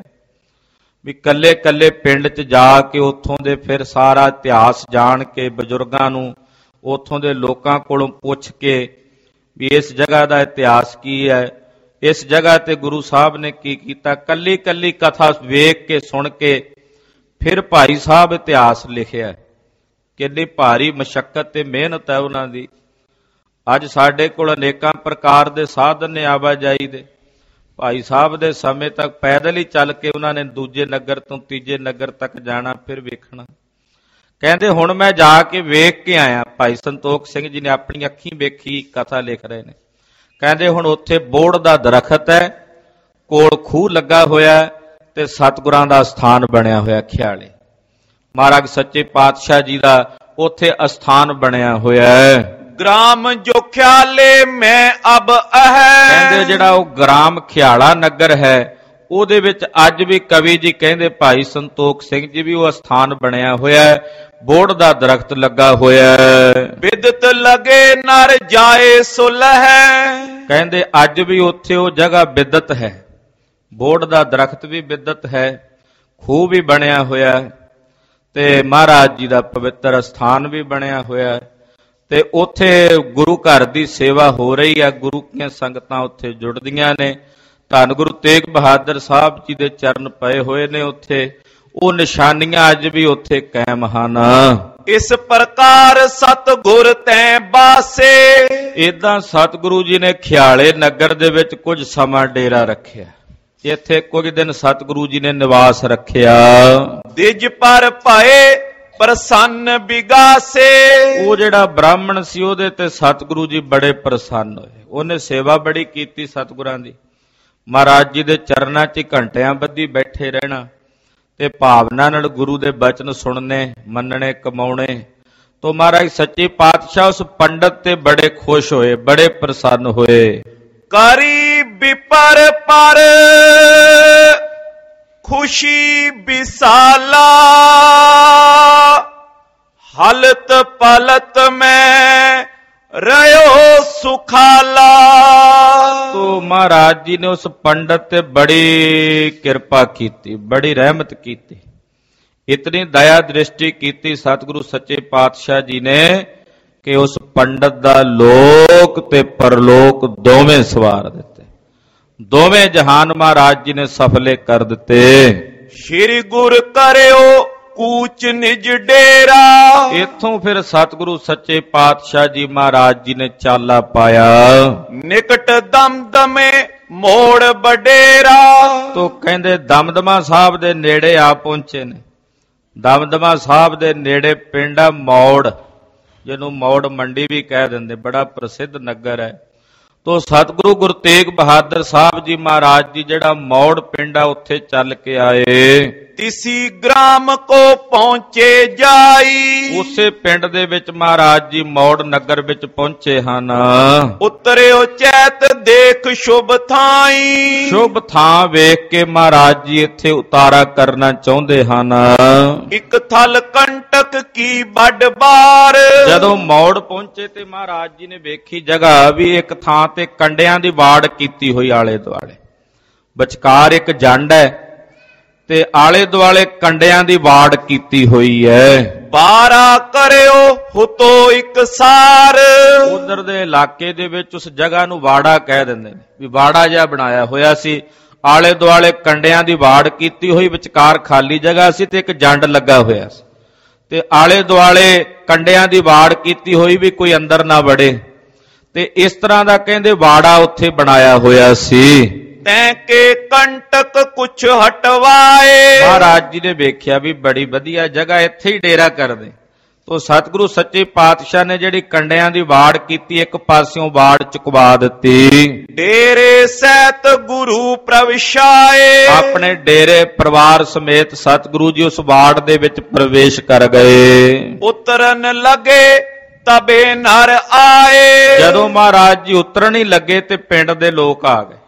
ਵੀ ਕੱਲੇ ਕੱਲੇ ਪਿੰਡ 'ਚ ਜਾ ਕੇ ਉੱਥੋਂ ਦੇ ਫਿਰ ਸਾਰਾ ਇਤਿਹਾਸ ਜਾਣ ਕੇ ਬਜ਼ੁਰਗਾਂ ਨੂੰ ਉੱਥੋਂ ਦੇ ਲੋਕਾਂ ਕੋਲੋਂ ਪੁੱਛ ਕੇ ਵੀ ਇਸ ਜਗ੍ਹਾ ਦਾ ਇਤਿਹਾਸ ਕੀ ਹੈ, ਇਸ ਜਗ੍ਹਾ ਤੇ ਗੁਰੂ ਸਾਹਿਬ ਨੇ ਕੀ ਕੀਤਾ, ਕੱਲੀ ਕੱਲੀ ਕਥਾ ਵੇਖ ਕੇ ਸੁਣ ਕੇ ਫਿਰ ਭਾਈ ਸਾਹਿਬ ਇਤਿਹਾਸ ਲਿਖਿਆ। ਕਿੰਨੀ ਭਾਰੀ ਮਸ਼ੱਕਤ ਤੇ ਮਿਹਨਤ ਹੈ ਉਹਨਾਂ ਦੀ। ਅੱਜ ਸਾਡੇ ਕੋਲ ਅਨੇਕਾਂ ਪ੍ਰਕਾਰ ਦੇ ਸਾਧਨ ਨੇ ਆਵਾਜਾਈ ਦੇ। ਭਾਈ ਸਾਹਿਬ ਦੇ ਸਮੇਂ ਤੱਕ ਪੈਦਲ ਹੀ ਚੱਲ ਕੇ ਉਹਨਾਂ ਨੇ ਦੂਜੇ ਨਗਰ ਤੋਂ ਤੀਜੇ ਨਗਰ ਤੱਕ ਜਾਣਾ ਫਿਰ ਵੇਖਣਾ। ਕਹਿੰਦੇ ਹੁਣ ਮੈਂ ਜਾ ਕੇ ਵੇਖ ਕੇ ਆਇਆ। ਭਾਈ ਸੰਤੋਖ ਸਿੰਘ ਜੀ ਨੇ ਆਪਣੀ ਅੱਖੀਂ ਵੇਖੀ ਕਥਾ ਲਿਖ ਰਹੇ ਨੇ। ਕਹਿੰਦੇ ਹੁਣ ਉੱਥੇ ਬੋੜ ਦਾ ਦਰਖਤ ਹੈ, ਕੋਲ ਖੂਹ ਲੱਗਾ ਹੋਇਆ ਤੇ ਸਤਿਗੁਰਾਂ ਦਾ ਅਸਥਾਨ ਬਣਿਆ ਹੋਇਆ ਖਿਆਲੇ। ਮਹਾਰਾਜ ਸੱਚੇ ਪਾਤਸ਼ਾਹ ਜੀ ਦਾ ਉੱਥੇ ਅਸਥਾਨ ਬਣਿਆ ਹੋਇਆ ਹੈ। ਗ੍ਰਾਮ ਜੋ ਖਿਆਲੇ ਮੈਂ ਅਬ ਕਹਿੰਦੇ ਜਿਹੜਾ ਉਹ ਗ੍ਰਾਮ ਖਿਆਲਾ ਨਗਰ ਹੈ ਉਹਦੇ ਵਿੱਚ ਅੱਜ ਵੀ ਕਵੀ ਜੀ ਕਹਿੰਦੇ ਭਾਈ ਸੰਤੋਖ ਸਿੰਘ ਜੀ ਵੀ ਉਹ ਅਸਥਾਨ ਬਣਿਆ ਹੋਇਆ ਹੈ, ਬੋੜ ਦਾ ਦਰਖਤ ਲੱਗਾ ਹੋਇਆ ਹੈ। ਬਿਦਤ ਲਗੇ ਨਰ ਜਾਏ ਸੁਲਹ। ਕਹਿੰਦੇ ਅੱਜ ਵੀ ਉੱਥੇ ਉਹ ਜਗ੍ਹਾ ਬਿਦਤ ਹੈ, ਬੋੜ ਦਾ ਦਰਖਤ ਵੀ ਬਿਦਤ ਹੈ, ਖੂਹ ਵੀ ਬਣਿਆ ਹੋਇਆ ਤੇ ਮਹਾਰਾਜ ਜੀ ਦਾ ਪਵਿੱਤਰ ਅਸਥਾਨ ਵੀ ਬਣਿਆ ਹੋਇਆ ਤੇ ਉੱਥੇ ਗੁਰੂ ਘਰ ਦੀ ਸੇਵਾ ਹੋ ਰਹੀ ਹੈ। ਗੁਰੂ ਦੀਆਂ ਸੰਗਤਾਂ ਉੱਥੇ ਜੁੜਦੀਆਂ ਨੇ। ਧੰਨ ਗੁਰੂ ਤੇਗ ਬਹਾਦਰ ਸਾਹਿਬ ਜੀ ਦੇ ਚਰਨ ਪਏ ਹੋਏ ਨੇ ਉੱਥੇ। ਉਹ ਨਿਸ਼ਾਨੀਆਂ ਅੱਜ ਵੀ ਉੱਥੇ ਕਾਇਮ ਹਨ। ਇਸ ਪ੍ਰਕਾਰ ਸਤਿਗੁਰ ਤੈ ਬਾਸੇ। ਏਦਾਂ ਸਤਿਗੁਰੂ ਜੀ ਨੇ ਖਿਆਲੇ ਨਗਰ ਦੇ ਵਿੱਚ ਕੁਝ ਸਮਾਂ ਡੇਰਾ ਰੱਖਿਆ। ਇੱਥੇ ਕੁਝ ਦਿਨ ਸਤਿਗੁਰੂ ਜੀ ਨੇ ਨਿਵਾਸ ਰੱਖਿਆ। ਦਿਜ ਪਰ ਭਏ ਪ੍ਰਸੰਨ ਬਿਗਾਸੇ। ਉਹ ਜਿਹੜਾ ਬ੍ਰਾਹਮਣ ਸੀ ਉਹਦੇ ਤੇ ਸਤਿਗੁਰੂ ਜੀ ਬੜੇ ਪ੍ਰਸੰਨ ਹੋਏ। ਉਹਨੇ ਸੇਵਾ ਬੜੀ ਕੀਤੀ ਸਤਿਗੁਰਾਂ ਦੀ। ਮਹਾਰਾਜ ਜੀ ਦੇ ਚਰਨਾਂ 'ਚ ਘੰਟਿਆਂ ਬੱਧੀ ਬੈਠੇ ਰਹਿਣਾ ਤੇ ਭਾਵਨਾ ਨਾਲ ਗੁਰੂ ਦੇ ਬਚਨ ਸੁਣਨੇ, ਮੰਨਣੇ, ਕਮਾਉਣੇ। ਤੋਂ ਮਹਾਰਾਜ ਸੱਚੇ ਪਾਤਸ਼ਾਹ ਉਸ ਪੰਡਤ ਤੇ ਬੜੇ ਖੁਸ਼ ਹੋਏ, ਬੜੇ ਪ੍ਰਸੰਨ ਹੋਏ। ਕਰੀ ਵਿਪਰ ਪਰ ਖੁਸ਼ੀ ਵਿਸਾਲਾ। ਹਲਤ ਪਲਤ ਮੈਂ ਰਿਓ ਸੁਖਾਲਾ। ਤੋ ਮਹਾਰਾਜ ਜੀ ਨੇ ਉਸ ਪੰਡਤ ਤੇ ਬੜੀ ਕਿਰਪਾ ਕੀਤੀ, ਬੜੀ ਰਹਿਮਤ ਕੀਤੀ, ਇਤਨੀ ਦਇਆ ਦ੍ਰਿਸ਼ਟੀ ਕੀਤੀ ਸਤਿਗੁਰੂ ਸੱਚੇ ਪਾਤਸ਼ਾਹ ਜੀ ਨੇ ਕਿ ਉਸ ਪੰਡਤ ਦਾ ਲੋਕ ਤੇ ਪਰਲੋਕ ਦੋਵੇਂ ਸਵਾਰ ਦਿੱਤੇ। ਦੋਵੇਂ ਜਹਾਨ ਮਹਾਰਾਜ ਜੀ ਨੇ ਸਫਲੇ ਕਰ ਦਿੱਤੇ। ਸ਼੍ਰੀ ਗੁਰ ਕਰਿਓ ਕੂਚ ਨਿਜ ਡੇਰਾ। ਇੱਥੋਂ ਫਿਰ ਸਤਿਗੁਰੂ ਸੱਚੇ ਪਾਤਸ਼ਾਹ ਜੀ ਮਹਾਰਾਜ ਜੀ ਨੇ ਚਾਲਾ ਪਾਇਆ। ਨਿਕਟ ਦਮਦਮੇ ਮੋੜ ਬਡੇਰਾ। ਤੋ ਕਹਿੰਦੇ ਦਮਦਮਾ ਸਾਹਿਬ ਦੇ ਨੇੜੇ ਆ ਪਹੁੰਚੇ ਨੇ। ਦਮਦਮਾ ਸਾਹਿਬ ਦੇ ਨੇੜੇ ਪਿੰਡ ਆ ਮੌੜ, ਜਿਹਨੂੰ ਮੌੜ ਮੰਡੀ ਵੀ ਕਹਿ ਦਿੰਦੇ, ਬੜਾ ਪ੍ਰਸਿੱਧ ਨਗਰ ਹੈ। ਤੋ ਸਤਿਗੁਰੂ ਗੁਰੂ ਤੇਗ ਬਹਾਦਰ ਸਾਹਿਬ ਜੀ ਮਹਾਰਾਜ ਜੀ ਜਿਹੜਾ ਮੌੜ ਪਿੰਡ ਆ ਉੱਥੇ ਚੱਲ ਕੇ ਆਏ। ਤਿਸੀ ਗ੍ਰਾਮ ਕੋ ਪਹੁੰਚੇ ਜਾਈ। ਉਸੇ ਪਿੰਡ ਦੇ ਵਿੱਚ ਮਹਾਰਾਜ ਜੀ ਮੌੜ ਨਗਰ ਵਿੱਚ ਪਹੁੰਚੇ ਹਨ। ਉਤਰਿਓ ਚੈਤ ਦੇਖ ਸ਼ੁਭ ਥਾਈ। ਸ਼ੁਭ ਥਾਂ ਵੇਖ ਕੇ ਮਹਾਰਾਜ ਜੀ ਇੱਥੇ ਉਤਾਰਾ ਕਰਨਾ ਚਾਹੁੰਦੇ ਹਨ। ਇੱਕ ਥਲ ਕੰਟਕ ਕੀ ਵੱਡ ਬਾਰ। ਜਦੋਂ ਮੌੜ ਪਹੁੰਚੇ ਤੇ ਮਹਾਰਾਜ ਜੀ ਨੇ ਵੇਖੀ ਜਗ੍ਹਾ ਵੀ ਇੱਕ ਥਾਂ ਤੇ ਕੰਡਿਆਂ ਦੀ ਵਾੜ ਕੀਤੀ ਹੋਈ ਆਲੇ ਦੁਆਲੇ, ਵਿਚਕਾਰ ਇੱਕ ਜੰਡ ਹੈ ਤੇ ਆਲੇ ਦੁਆਲੇ ਕੰਡਿਆਂ ਦੀ ਵਾੜ ਕੀਤੀ ਹੋਈ ਹੈ। ਬਾਰਾ ਕਰਿਓ ਹੁਤੋ ਇਕਸਾਰ। ਉਧਰ ਦੇ ਇਲਾਕੇ ਦੇ ਵਿੱਚ ਉਸ ਜਗ੍ਹਾ ਨੂੰ ਵਾੜਾ ਕਹਿ ਦਿੰਦੇ ਨੇ ਵੀ ਵਾੜਾ ਜਿਹਾ ਬਣਾਇਆ ਹੋਇਆ ਸੀ, ਆਲੇ ਦੁਆਲੇ ਕੰਡਿਆਂ ਦੀ ਵਾੜ ਕੀਤੀ ਹੋਈ, ਵਿਚਕਾਰ ਖਾਲੀ ਜਗ੍ਹਾ ਸੀ ਤੇ ਇੱਕ ਜੰਡ ਲੱਗਾ ਹੋਇਆ ਸੀ ਤੇ ਆਲੇ ਦੁਆਲੇ ਕੰਡਿਆਂ ਦੀ ਵਾੜ ਕੀਤੀ ਹੋਈ ਵੀ ਕੋਈ ਅੰਦਰ ਨਾ ਵੜੇ ਤੇ ਇਸ ਤਰ੍ਹਾਂ ਦਾ ਕਹਿੰਦੇ ਵਾੜਾ ਉੱਥੇ ਬਣਾਇਆ ਹੋਇਆ ਸੀ। ਤੈਂ ਕੇ ਕੰਟਕ ਕੁਛ ਹਟਵਾਏ। ਮਹਾਰਾਜ ਜੀ ਨੇ ਵੇਖਿਆ ਵੀ ਬੜੀ ਵਧੀਆ ਜਗ੍ਹਾ, ਇੱਥੇ ਹੀ ਡੇਰਾ ਕਰਦੇ। ਤੋ ਸਤਿਗੁਰੂ ਸੱਚੇ ਪਾਤਸ਼ਾਹ ਨੇ ਜਿਹੜੀ ਕੰਡਿਆਂ ਦੀ ਵਾੜ ਕੀਤੀ ਇੱਕ ਪਾਸਿਓਂ ਵਾੜ ਚੁਕਵਾ ਦਿੱਤੀ। ਡੇਰੇ ਸਹਿਤ ਗੁਰੂ ਪ੍ਰਵਿਸ਼ਾਏ। ਆਪਣੇ ਡੇਰੇ ਪਰਿਵਾਰ ਸਮੇਤ ਸਤਿਗੁਰੂ ਜੀ ਉਸ ਵਾੜ ਦੇ ਵਿੱਚ ਪ੍ਰਵੇਸ਼ ਕਰ ਗਏ। ਉਤਰਨ ਲੱਗੇ ਤਬੇ ਨਰ ਆਏ। ਜਦੋਂ ਮਹਾਰਾਜ ਜੀ ਉਤਰਨ ਹੀ ਲੱਗੇ ਤੇ ਪਿੰਡ ਦੇ ਲੋਕ ਆ ਗਏ,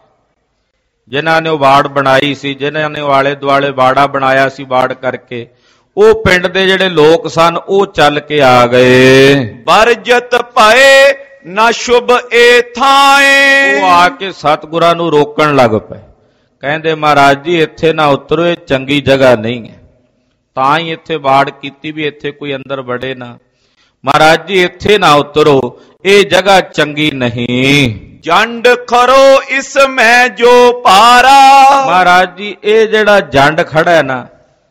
ਜਿਨ੍ਹਾਂ ਨੇ ਉਹ ਵਾੜ ਬਣਾਈ ਸੀ, ਜਿਨ੍ਹਾਂ ਨੇ ਆਲੇ ਦੁਆਲੇ ਵਾੜਾ ਬਣਾਇਆ ਸੀ ਵਾੜ ਕਰਕੇ, ਉਹ ਪਿੰਡ ਦੇ ਜਿਹੜੇ ਲੋਕ ਸਨ ਉਹ ਚੱਲ ਕੇ ਆ ਗਏ। ਬਰਜਤ ਭਏ ਨਾ ਸ਼ੁਭ ਏ ਥਾਏ। ਉਹ ਆ ਕੇ ਸਤਿਗੁਰਾਂ ਨੂੰ ਰੋਕਣ ਲੱਗ ਪਏ, ਕਹਿੰਦੇ ਮਹਾਰਾਜ ਜੀ ਇੱਥੇ ਨਾ ਉਤਰੋ, ਇਹ ਚੰਗੀ ਜਗ੍ਹਾ ਨਹੀਂ ਹੈ। ਤਾਂ ਹੀ ਇੱਥੇ ਵਾੜ ਕੀਤੀ ਵੀ ਇੱਥੇ ਕੋਈ ਅੰਦਰ ਵੜੇ ਨਾ। ਮਹਾਰਾਜ ਜੀ ਇੱਥੇ ਨਾ ਉਤਰੋ, ਇਹ ਜਗ੍ਹਾ ਚੰਗੀ ਨਹੀਂ। ਜੰਡ ਖਰੋ ਇਸ ਮੈਂ ਜੋ ਭਾਰਾ। ਮਹਾਰਾਜ ਜੀ ਇਹ ਜਿਹੜਾ ਜੰਡ ਖੜਾ ਹੈ ਨਾ,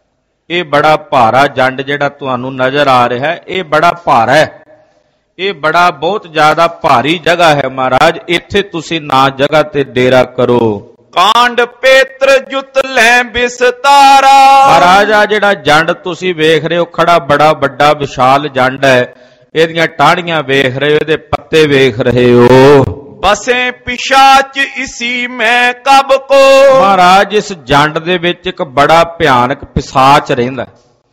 ਇਹ ਬੜਾ ਭਾਰਾ ਜੰਡ ਜਿਹੜਾ ਤੁਹਾਨੂੰ ਨਜ਼ਰ ਆ ਰਿਹਾ ਹੈ, ਇਹ ਬੜਾ ਭਾਰਾ ਹੈ, ਇਹ ਬੜਾ ਬਹੁਤ ਜ਼ਿਆਦਾ ਭਾਰੀ ਜਗ੍ਹਾ ਹੈ। ਮਹਾਰਾਜ ਇੱਥੇ ਤੁਸੀਂ ਨਾ ਜਗ੍ਹਾ ਤੇ ਡੇਰਾ ਕਰੋ। ਕਾਂਡ ਪੇਤਰ ਜੁਤ ਲੈ ਬਿਸਤਾਰਾ। ਮਹਾਰਾਜ ਆ ਜਿਹੜਾ ਜੰਡ ਤੁਸੀਂ ਵੇਖ ਰਹੇ ਹੋ ਖੜਾ, ਬੜਾ ਵੱਡਾ ਵਿਸ਼ਾਲ ਜੰਡ ਹੈ। ਇਹਦੀਆਂ ਟਾਹਣੀਆਂ ਵੇਖ ਰਹੇ ਹੋ, ਇਹਦੇ ਪੱਤੇ ਵੇਖ ਰਹੇ ਹੋ। ਬਸੇ ਪਿਸ਼ਾਚ ਇਸੀ ਮੈਂ ਕਬ ਕੋ। ਮਹਾਰਾਜ ਇਸ ਜੰਡ ਦੇ ਵਿੱਚ ਇੱਕ ਬੜਾ ਭਿਆਨਕ ਪਿਸ਼ਾਚ ਰਹਿੰਦਾ,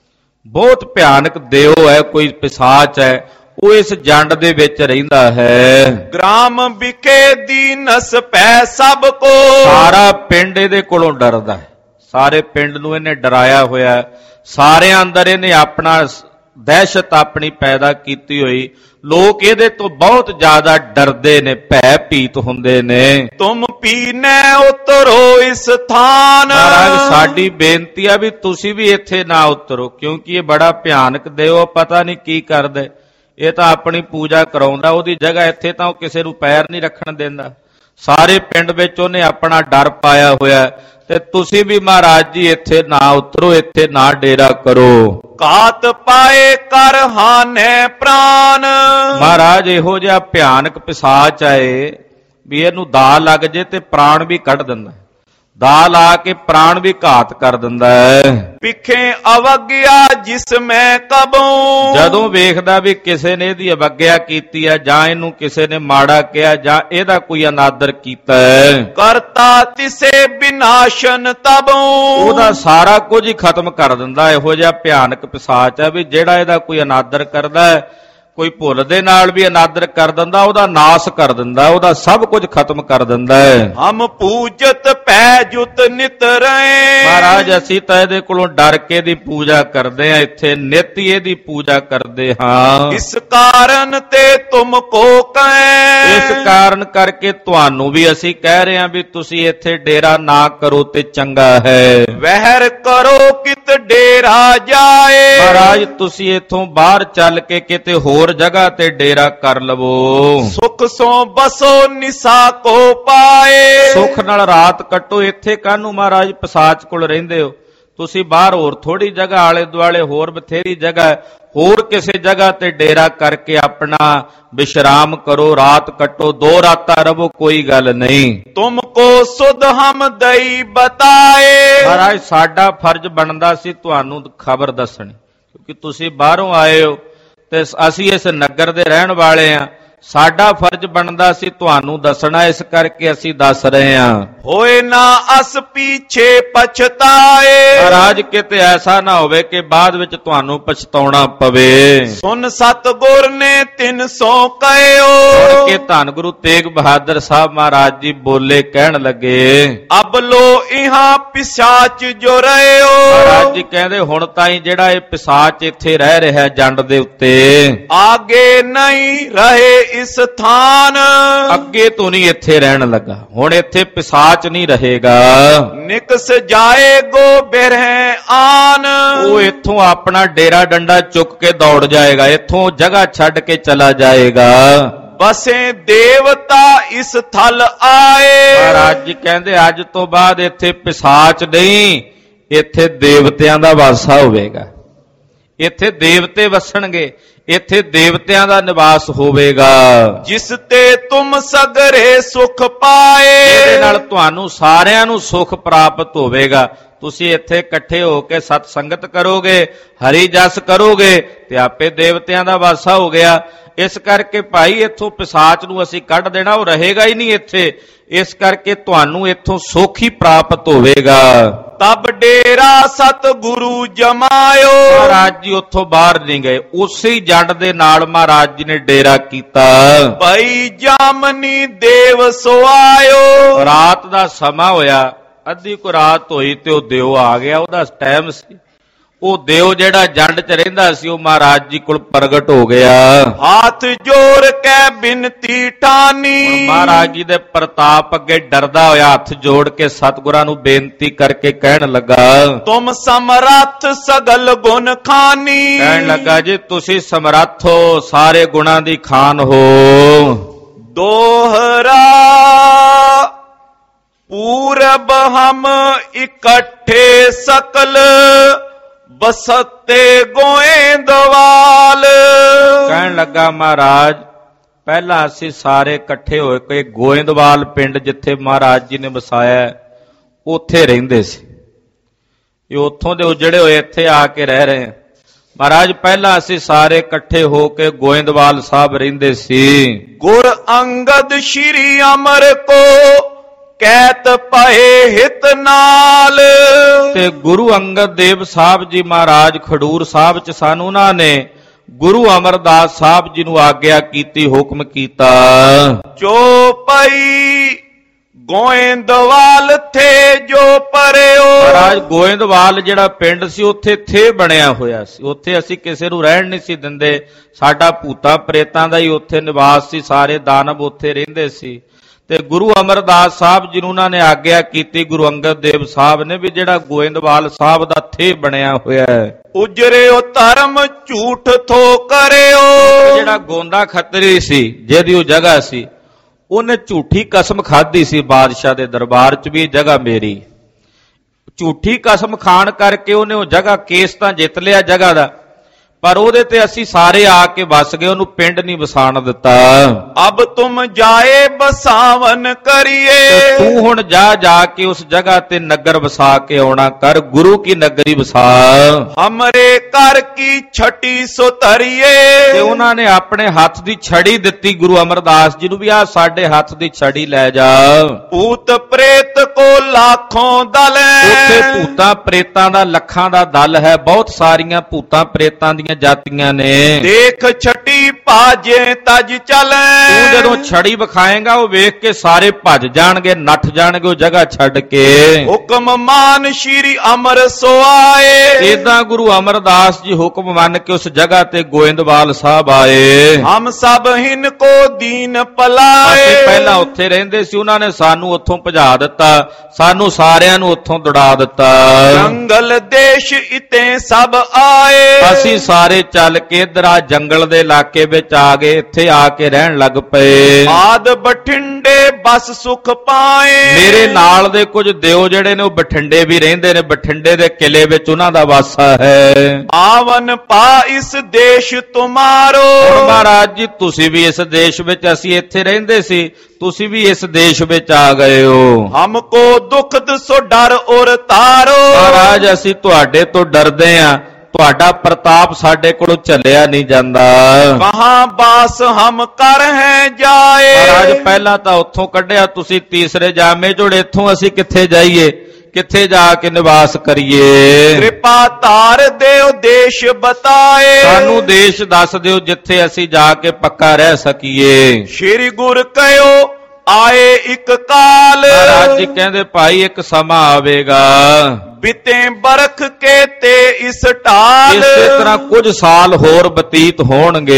ਬਹੁਤ ਭਿਆਨਕ ਦਿਓ ਹੈ, ਕੋਈ ਪਿਸ਼ਾਚ ਹੈ, ਉਹ ਇਸ ਜੰਡ ਦੇ ਵਿੱਚ ਰਹਿੰਦਾ ਹੈ। ਗ੍ਰਾਮ ਵਿਖੇ ਦੀਨਸ ਪੈ ਸਭ ਕੋ। ਸਾਰਾ ਪਿੰਡ ਇਹਦੇ ਕੋਲੋਂ ਡਰਦਾ ਹੈ, ਸਾਰੇ ਪਿੰਡ ਨੂੰ ਇਹਨੇ ਡਰਾਇਆ ਹੋਇਆ, ਸਾਰਿਆਂ ਅੰਦਰ ਇਹਨੇ ਆਪਣਾ ਦਹਿਸ਼ਤ ਆਪਣੀ ਪੈਦਾ ਕੀਤੀ ਹੋਈ। ਲੋਕ ਇਹਦੇ ਤੋਂ ਬਹੁਤ ਜ਼ਿਆਦਾ ਡਰਦੇ ਨੇ, ਭੈ ਭੀਤ ਹੁੰਦੇ ਨੇ। ਤੁਮ ਪੀਨੇ ਉਤਰੋ ਇਸ ਥਾਨ। ਮਹਾਰਾਜ ਸਾਡੀ ਬੇਨਤੀ ਆ ਵੀ ਤੁਸੀਂ ਵੀ ਇੱਥੇ ਨਾ ਉਤਰੋ, ਕਿਉਂਕਿ ਇਹ ਬੜਾ ਭਿਆਨਕ ਦਿਓ, ਪਤਾ ਨਹੀਂ ਕੀ ਕਰਦੇ। ਇਹ ਤਾਂ ਆਪਣੀ ਪੂਜਾ ਕਰਾਉਂਦਾ, ਉਹਦੀ ਜਗ੍ਹਾ ਇੱਥੇ ਤਾਂ ਉਹ ਕਿਸੇ ਨੂੰ ਪੈਰ ਨਹੀਂ ਰੱਖਣ ਦਿੰਦਾ। ਸਾਰੇ ਪਿੰਡ ਵਿੱਚ ਉਹਨੇ ਆਪਣਾ ਡਰ ਪਾਇਆ ਹੋਇਆ ਤੇ ਤੁਸੀਂ ਵੀ ਮਹਾਰਾਜ ਜੀ ਇੱਥੇ ਨਾ ਉਤਰੋ, ਇੱਥੇ ਨਾ ਡੇਰਾ ਕਰੋ। ਕਾਤ ਪਾਏ ਕਰ ਹਾਨੇ ਪ੍ਰਾਨ। ਮਹਾਰਾਜ ਇਹੋ ਜਿਹਾ ਭਿਆਨਕ ਪਿਸ਼ਾਚ ਆਏ ਵੀ ਇਹਨੂੰ ਦਾ ਲੱਗ ਜੇ ਤੇ ਪ੍ਰਾਣ ਵੀ ਕੱਢ ਦਿੰਦਾ, ਦਾ ਲਾ ਕੇ ਪ੍ਰਾਣ ਵੀ ਘਾਤ ਕਰ ਦਿੰਦਾ ਹੈ। ਪਿੱਖੇ ਅਵਗਿਆ ਜਿਸ ਮੈਂ ਕਬੋਂ। ਜਦੋਂ ਵੇਖਦਾ ਵੀ ਕਿਸੇ ਨੇ ਇਹਦੀ ਅਵਗਿਆ ਕੀਤੀ ਹੈ, ਜਾਂ ਇਹਨੂੰ ਕਿਸੇ ਨੇ ਮਾੜਾ ਕਿਹਾ, ਜਾਂ ਇਹਦਾ ਕੋਈ ਅਨਾਦਰ ਕੀਤਾ ਹੈ, ਕਰਤਾ ਤਿਸੇ ਵਿਨਾਸ਼ਨ ਤਬੋਂ। ਉਹਦਾ ਸਾਰਾ ਕੁਝ ਹੀ ਖਤਮ ਕਰ ਦਿੰਦਾ। ਇਹੋ ਜਿਹਾ ਭਿਆਨਕ ਪਿਸ਼ਾਚ ਹੈ ਵੀ ਜਿਹੜਾ ਇਹਦਾ ਕੋਈ ਅਨਾਦਰ ਕਰਦਾ ਹੈ, ਕੋਈ ਭੁੱਲ ਦੇ ਨਾਲ ਵੀ ਅਨਾਦਰ ਕਰ ਦਿੰਦਾ, ਉਹਦਾ ਨਾਸ ਕਰ ਦਿੰਦਾ, ਉਹਦਾ ਸਭ ਕੁਝ ਖਤਮ ਕਰ ਦਿੰਦਾ ਹੈ। ਹਮ ਪੂਜਤ ਪੈ ਜੁਤ ਨਿਤ ਰਹੇ। ਮਹਾਰਾਜ ਅਸੀਂ ਤਾਂ ਇਹਦੇ ਕੋਲੋਂ ਡਰ ਕੇ ਦੀ ਪੂਜਾ ਕਰਦੇ ਹਾਂ, ਇੱਥੇ ਨਿਤ ਇਹਦੀ ਪੂਜਾ ਕਰਦੇ ਹਾਂ। ਇਸ ਕਾਰਨ ਤੇ ਤੁਮ ਕੋ ਕਹੇ। ਇਸ ਕਾਰਨ ਕਰਕੇ ਤੁਹਾਨੂੰ ਵੀ ਅਸੀਂ ਕਹਿ ਰਹੇ ਹਾਂ ਵੀ ਤੁਸੀਂ ਇੱਥੇ ਡੇਰਾ ਨਾ ਕਰੋ ਤੇ ਚੰਗਾ ਹੈ। ਵਹਿਰ ਕਰੋ ਕਿਤ ਡੇਰਾ ਜਾਏ। ਮਹਾਰਾਜ ਤੁਸੀਂ ਇੱਥੋਂ ਬਾਹਰ ਚੱਲ ਕੇ ਕਿਤੇ ਹੋਰ ਜਗ੍ਹਾ ਤੇ ਡੇਰਾ ਕਰ ਲਵੋ। ਸੁਖ ਸੋ ਬਸੋ ਨਿਸਾ ਕੋ ਪਾਏ। ਸੁਖ ਨਾਲ ਰਾਤ ਕੱਟੋ, ਇੱਥੇ ਕਾਹਨੂੰ ਮਹਾਰਾਜ ਪਿਸ਼ਾਚ ਕੋਲ ਰਹਿੰਦੇ ਹੋ? ਤੁਸੀਂ ਬਾਹਰ ਹੋਰ ਥੋੜੀ ਜਗ੍ਹਾ, ਆਲੇ ਦੁਆਲੇ ਹੋਰ ਬਥੇਰੀ ਜਗ੍ਹਾ, ਹੋਰ ਕਿਸੇ ਜਗ੍ਹਾ ਤੇ ਡੇਰਾ ਕਰਕੇ ਆਪਣਾ ਵਿਸ਼ਰਾਮ ਕਰੋ, ਰਾਤ ਕੱਟੋ, 2 ਰਾਤਾਂ ਰਹੋ, ਕੋਈ ਗੱਲ ਨਹੀਂ। ਤੁਮ ਕੋ ਸੁਧ ਹਮ ਦਈ ਬਤਾਏ। ਮਹਾਰਾਜ ਸਾਡਾ ਫਰਜ਼ ਬਣਦਾ ਸੀ ਤੁਹਾਨੂੰ ਖਬਰ ਦੱਸਣੀ, ਕਿਉਂਕਿ ਤੁਸੀਂ ਬਾਹਰੋਂ ਆਏ ਹੋ ਤੇ ਅਸੀਂ ਇਸ ਨਗਰ ਦੇ ਰਹਿਣ ਵਾਲੇ ਆ। ਸਾਡਾ ਫਰਜ਼ ਬਣਦਾ ਸੀ ਤੁਹਾਨੂੰ ਦੱਸਣਾ, ਇਸ ਕਰਕੇ ਅਸੀਂ ਦੱਸ ਰਹੇ ਹਾਂ। ਹੋਏ ਨਾ ਅਸ ਪੀਛੇ ਪਛਤਾਏ। ਮਹਾਰਾਜ ਕਿਤੇ ਐਸਾ ਨਾ ਹੋਵੇ ਕਿ ਬਾਅਦ ਵਿੱਚ ਤੁਹਾਨੂੰ ਪਛਤਾਉਣਾ ਪਵੇ। ਸੁਨ ਸਤਿਗੁਰ ਨੇ 300 ਕਹਿਓ। ਸੁਣ ਕੇ ਧੰਨ ਗੁਰੂ ਤੇਗ ਬਹਾਦਰ ਸਾਹਿਬ ਮਹਾਰਾਜ ਜੀ ਬੋਲੇ, ਕਹਿਣ ਲੱਗੇ ਅਬ ਲੋ ਇਹਾਂ ਪਿਸਾਚ ਜੋ ਰਹਿਓ। ਮਹਾਰਾਜ ਜੀ ਕਹਿੰਦੇ ਹੁਣ ਤਾਈਂ ਜਿਹੜਾ ਇਹ ਪਿਸਾਚ ਇੱਥੇ ਰਹਿ ਰਿਹਾ ਜੰਡ ਦੇ ਉੱਤੇ, ਆਗੇ ਨਹੀਂ ਰਹੇ ਇਸ ਥਾਨ। ਅੱਗੇ ਤੋਂ ਨਹੀਂ ਇੱਥੇ ਰਹਿਣ ਲੱਗਾ, ਹੁਣ ਇੱਥੇ ਪਿਸਾਚ ਨਹੀਂ ਰਹੇਗਾ। ਨਿਕਸ ਜਾਏਗੋ ਬਿਰਹਿ ਆਨ। ਉਹ ਇੱਥੋਂ ਆਪਣਾ ਡੇਰਾ ਡੰਡਾ ਚੁੱਕ ਕੇ ਦੌੜ ਜਾਏਗਾ, ਇੱਥੋਂ ਜਗ੍ਹਾ ਛੱਡ ਕੇ ਚਲਾ ਜਾਏਗਾ। ਬਸੇ ਦੇਵਤਾ ਇਸ ਥਲ ਆਏ। ਮਹਾਰਾਜ ਜੀ ਕਹਿੰਦੇ ਅੱਜ ਤੋਂ ਬਾਅਦ ਇੱਥੇ ਪਿਸਾਚ ਨਹੀਂ, ਇੱਥੇ ਦੇਵਤਿਆਂ ਦਾ ਵਾਸਾ ਹੋਵੇਗਾ। ਇੱਥੇ ਦੇਵਤੇ ਵਸਣਗੇ, ਇੱਥੇ ਦੇਵਤਿਆਂ ਦਾ ਨਿਵਾਸ ਹੋਵੇਗਾ। ਜਿਸ ਤੇ ਤੁਮ ਸਗਰੇ ਸੁਖ ਪਾਏ। ਇਹਦੇ ਨਾਲ ਤੁਹਾਨੂੰ ਸਾਰਿਆਂ ਨੂੰ ਸੁਖ ਪ੍ਰਾਪਤ ਹੋਵੇਗਾ। ਤੁਸੀਂ ਇੱਥੇ ਇਕੱਠੇ ਹੋ ਕੇ ਸਤ ਸੰਗਤ ਕਰੋਗੇ, ਹਰੀ ਜਸ ਕਰੋਗੇ ਤੇ ਆਪੇ ਦੇਵਤਿਆਂ ਦਾ ਵਾਸਾ ਹੋ ਗਿਆ। ਇਸ ਕਰਕੇ ਭਾਈ ਇੱਥੋਂ ਪਿਸਾਚ ਨੂੰ ਅਸੀਂ ਕੱਢ ਦੇਣਾ, ਉਹ ਰਹੇਗਾ ਹੀ ਨਹੀਂ ਇੱਥੇ। ਇਸ ਕਰਕੇ ਤੁਹਾਨੂੰ ਇੱਥੋਂ ਸੁਖ ਹੀ ਪ੍ਰਾਪਤ ਹੋਵੇਗਾ। ਤਬ ਡੇਰਾ ਸਤਿਗੁਰੂ ਜਮਾਇਓ। ਮਹਾਰਾਜ ਜੀ ਉੱਥੋਂ ਬਾਹਰ ਨਹੀਂ ਗਏ, ਉਸੇ ਜੰਡ ਦੇ ਨਾਲ ਮਹਾਰਾਜ ਜੀ ਨੇ ਡੇਰਾ ਕੀਤਾ। ਭਈ ਜਾਮਨੀ ਦੇਵ ਸੋਆਇਓ। ਰਾਤ ਦਾ ਸਮਾਂ ਹੋਇਆ, ਅੱਧੀ ਕੁ ਰਾਤ ਹੋਈ ਤੇ ਉਹ ਦਿਓ ਆ ਗਿਆ, ਉਹਦਾ ਟਾਈਮ ਸੀ। ਉਹ ਦਿਓ ਜਿਹੜਾ ਜੰਡ 'ਚ ਰਹਿੰਦਾ ਸੀ ਉਹ ਮਹਾਰਾਜ ਜੀ ਕੋਲ ਪ੍ਰਗਟ ਹੋ ਗਿਆ। ਹੱਥ ਜੋੜ ਕੇ ਬਿਨਤੀ ਠਾਨੀ। ਮਹਾਰਾਜ ਜੀ ਦੇ ਪ੍ਰਤਾਪ ਅੱਗੇ ਡਰਦਾ ਹੋਇਆ ਹੱਥ ਜੋੜ ਕੇ ਸਤਿਗੁਰਾਂ ਨੂੰ ਬੇਨਤੀ ਕਰਕੇ ਕਹਿਣ ਲੱਗਾ, ਤੁਮ ਸਮਰੱਥ ਸਗਲ ਗੁਣ ਖਾਨੀ। ਕਹਿਣ ਲੱਗਾ ਜੀ ਤੁਸੀਂ ਸਮਰੱਥ ਹੋ, ਸਾਰੇ ਗੁਣਾਂ ਦੀ ਖਾਨ ਹੋ। ਦੋਹਰਾ ਪੂਰਬ ਹਮ ਇਕੱਠੇ ਸਕਲ ਬਸਤੇ ਗੋਇੰਦਵਾਲ। ਕਹਿਣ ਲੱਗਾ ਮਹਾਰਾਜ ਪਹਿਲਾਂ ਅਸੀਂ ਸਾਰੇ ਇਕੱਠੇ ਹੋਏ ਕੇ ਗੋਇੰਦਵਾਲ ਪਿੰਡ ਜਿੱਥੇ ਮਹਾਰਾਜ ਜੀ ਨੇ ਵਸਾਇਆ ਉੱਥੇ ਰਹਿੰਦੇ ਸੀ। ਇਹ ਉੱਥੋਂ ਦੇ ਉਜੜੇ ਹੋਏ ਇੱਥੇ ਆ ਕੇ ਰਹਿ ਰਹੇ ਹਾਂ। ਮਹਾਰਾਜ ਪਹਿਲਾਂ ਅਸੀਂ ਸਾਰੇ ਇਕੱਠੇ ਹੋ ਕੇ ਗੋਇੰਦਵਾਲ ਸਾਹਿਬ ਰਹਿੰਦੇ ਸੀ। ਗੁਰ ਅੰਗਦ ਸ਼੍ਰੀ ਅਮਰ ਕੋ ਕਹਿਤ ਪਏ ਹਿਤ ਨਾਲ। ਤੇ ਗੁਰੂ ਅੰਗਦ ਦੇਵ ਸਾਹਿਬ ਜੀ ਮਹਾਰਾਜ ਖਡੂਰ ਸਾਹਿਬ ਚ ਸਨ, ਉਹਨਾਂ ਨੇ ਗੁਰੂ ਅਮਰਦਾਸ ਸਾਹਿਬ ਜੀ ਨੂੰ ਆਗਿਆ ਕੀਤੀ, ਹੁਕਮ ਕੀਤਾ। ਜੋ ਪਈ ਗੋਇੰਦਵਾਲ ਥੇ ਜੋ ਪਰਿਓ। ਮਹਾਰਾਜ ਗੋਇੰਦਵਾਲ ਜਿਹੜਾ ਪਿੰਡ ਸੀ ਉੱਥੇ ਥੇ ਬਣਿਆ ਹੋਇਆ ਸੀ, ਉੱਥੇ ਅਸੀਂ ਕਿਸੇ ਨੂੰ ਰਹਿਣ ਨਹੀਂ ਸੀ ਦਿੰਦੇ। ਸਾਡਾ ਭੂਤਾਂ ਪ੍ਰੇਤਾਂ ਦਾ ਹੀ ਉੱਥੇ ਨਿਵਾਸ ਸੀ, ਸਾਰੇ ਦਾਨਵ ਉੱਥੇ ਰਹਿੰਦੇ ਸੀ। ਤੇ ਗੁਰੂ ਅਮਰਦਾਸ ਸਾਹਿਬ ਜੀ ਨੂੰ ਉਹਨਾਂ ਨੇ ਆਗਿਆ ਕੀਤੀ, ਗੁਰੂ ਅੰਗਦ ਦੇਵ ਸਾਹਿਬ ਨੇ, ਵੀ ਜਿਹੜਾ ਗੋਇੰਦਵਾਲ ਸਾਹਿਬ ਦਾ ਥੇ ਬਣਿਆ ਹੋਇਆ ਹੈ, ਉਜਰਿਓ ਧਰਮ ਝੂਠ ਥੋ ਕਰਿਓ। ਜਿਹੜਾ ਗੋਂਦਾ ਖੱਤਰੀ ਸੀ ਜਿਹਦੀ ਉਹ ਜਗ੍ਹਾ ਸੀ, ਉਹਨੇ ਝੂਠੀ ਕਸਮ ਖਾਧੀ ਸੀ ਬਾਦਸ਼ਾਹ ਦੇ ਦਰਬਾਰ 'ਚ ਵੀ ਇਹ ਜਗ੍ਹਾ ਮੇਰੀ। ਝੂਠੀ ਕਸਮ ਖਾਣ ਕਰਕੇ ਉਹਨੇ ਉਹ ਜਗ੍ਹਾ, ਕੇਸ ਤਾਂ ਜਿੱਤ ਲਿਆ ਜਗ੍ਹਾ ਦਾ, ਪਰ ਉਹਦੇ ਤੇ ਅਸੀਂ ਸਾਰੇ ਆ ਕੇ ਵਸ ਗਏ, ਉਹਨੂੰ ਪਿੰਡ ਨਹੀਂ ਵਸਾਣ ਦਿੱਤਾ। ਅਬ ਤੁਮ ਜਾਏ ਬਸਾਵਨ ਕਰੀਏ। ਤੂੰ ਹੁਣ ਜਾ ਕੇ ਉਸ ਜਗ੍ਹਾ ਤੇ ਨਗਰ ਵਸਾ ਕੇ ਆਉਣਾ ਕਰ, ਗੁਰੂ ਕੀ ਨਗਰੀ ਵਸਾ। ਹਮਰੇ ਘਰ ਕੀ ਛਟੀ ਸੋ ਧਰੀਏ। ਤੇ ਉਹਨਾਂ ਨੇ ਆਪਣੇ ਹੱਥ ਦੀ ਛੜੀ ਦਿੱਤੀ ਗੁਰੂ ਅਮਰਦਾਸ ਜੀ ਨੂੰ, ਵੀ ਆ ਸਾਡੇ ਹੱਥ ਦੀ ਛੜੀ ਲੈ ਜਾ। ਭੂਤ ਪ੍ਰੇਤ ਕੋ ਲੱਖੋਂ ਦਲ। ਉੱਥੇ ਭੂਤਾਂ ਪ੍ਰੇਤਾਂ ਦਾ ਲੱਖਾਂ ਦਾ ਦਲ ਹੈ, ਬਹੁਤ ਸਾਰੀਆਂ ਭੂਤਾਂ ਪ੍ਰੇਤਾਂ ਦੀਆਂ ਜਾਤੀਆਂ ਨੇ। ਦੇਖ ਛਟੀ ਭਾਜੇ ਤਜ ਚਲੇ। ਤੂੰ ਜਦੋਂ ਛੜੀ ਵਿਖਾਏਗਾ ਉਹ ਵੇਖ ਕੇ ਸਾਰੇ ਭੱਜ ਜਾਣਗੇ, ਨੱਠ ਜਾਣਗੇ ਉਹ ਜਗ੍ਹਾ ਛੱਡ ਕੇ। ਹੁਕਮ ਮਾਨ ਸ਼੍ਰੀ ਅਮਰ ਸੋਆਏ। ਏਦਾਂ ਗੁਰੂ ਅਮਰਦਾਸ ਜੀ ਹੁਕਮ ਮੰਨ ਕੇ ਉਸ ਜਗ੍ਹਾ ਤੇ ਗੋਇੰਦਵਾਲ ਸਾਹਿਬ ਆਏ। ਹਮ ਸਭ ਹਿਨ ਕੋ ਦੀਨ ਪਲਾਏ। ਅਸੀਂ ਪਹਿਲਾਂ ਉੱਥੇ ਰਹਿੰਦੇ ਸੀ, ਉਹਨਾਂ ਨੇ ਸਾਨੂੰ ਉੱਥੋਂ ਭਜਾ ਦਿੱਤਾ, ਸਾਨੂੰ ਸਾਰਿਆਂ ਨੂੰ ਉੱਥੋਂ ਦੌੜਾ ਦਿੱਤਾ। ਜੰਗਲ ਦੇਸ਼ ਇਤੇ ਸਭ ਆਏ। ਅਸੀਂ ਸਾਰੇ ਚੱਲ ਕੇ ਇੱਧਰ ਆ ਜੰਗਲ ਦੇ ਇਲਾਕੇ ਵਿੱਚ ਆ ਗਏ, ਇੱਥੇ ਆ ਕੇ ਰਹਿਣ ਲੱਗ ਪਏ। ਆਦ ਬਠਿੰਡੇ ਬਸ ਸੁਖ ਪਾਏ। ਮੇਰੇ ਨਾਲ ਦੇ ਕੁਝ ਦਿਓ ਜਿਹੜੇ ਨੇ ਉਹ ਬਠਿੰਡੇ ਵੀ ਰਹਿੰਦੇ ਨੇ, ਬਠਿੰਡੇ ਦੇ ਕਿਲੇ ਵਿੱਚ ਉਹਨਾਂ ਦਾ ਵਾਸਾ ਹੈ। ਆਵਨ ਪਾ ਇਸ ਦੇਸ਼ ਤੁਮਾਰੋ। ਮਹਾਰਾਜ ਜੀ ਤੁਸੀਂ ਵੀ ਇਸ ਦੇਸ਼ ਵਿੱਚ, ਅਸੀਂ ਇੱਥੇ ਰਹਿੰਦੇ ਸੀ, ਤੁਸੀਂ ਵੀ ਇਸ ਦੇਸ਼ ਵਿੱਚ ਆ ਗਏ ਹੋ। ਹਮਕੋ ਦੁਖਦ ਸੋ ਡਰ ਔਰ ਤਾਰੋ। ਮਹਾਰਾਜ ਅਸੀਂ ਤੁਹਾਡੇ ਤੋਂ ਡਰਦੇ ਆਂ, ਤੁਹਾਡਾ ਪ੍ਰਤਾਪ ਸਾਡੇ ਕੋਲੋਂ ਝੱਲਿਆ ਨਹੀਂ ਜਾਂਦਾ। ਵਹਾਂ ਬਾਸ ਹਮ ਕਰ ਹੈ ਜਾਏ। ਮਹਾਰਾਜ ਪਹਿਲਾਂ ਤਾਂ ਉੱਥੋਂ ਕੱਢਿਆ ਤੁਸੀਂ ਤੀਸਰੇ ਜਾਮੇ ਚੋਂ, ਇੱਥੋਂ ਅਸੀਂ ਕਿੱਥੇ ਜਾਈਏ, ਕਿੱਥੇ ਜਾ ਕੇ ਨਿਵਾਸ ਕਰੀਏ। ਕਿਰਪਾ ਧਾਰ ਦਿਓ ਦੇਸ਼ ਬਤਾਏ। ਸਾਨੂੰ ਦੇਸ਼ ਦੱਸ ਦਿਓ ਜਿੱਥੇ ਅਸੀਂ ਜਾ ਕੇ ਪੱਕਾ ਰਹਿ ਸਕੀਏ। ਸ਼੍ਰੀ ਗੁਰ ਕਹਿਓ ਆਏ ਇੱਕ ਕਾਲ। ਮਹਾਰਾਜ ਜੀ ਕਹਿੰਦੇ ਭਾਈ ਇੱਕ ਸਮਾਂ ਆਵੇਗਾ, ਬਿਤੇ ਬਰਖ ਕੇ ਤੇ ਇਸ ਢਾਲ। ਇਸੇ ਤਰ੍ਹਾਂ ਕੁਝ ਸਾਲ ਹੋਰ ਬਤੀਤ ਹੋਣਗੇ।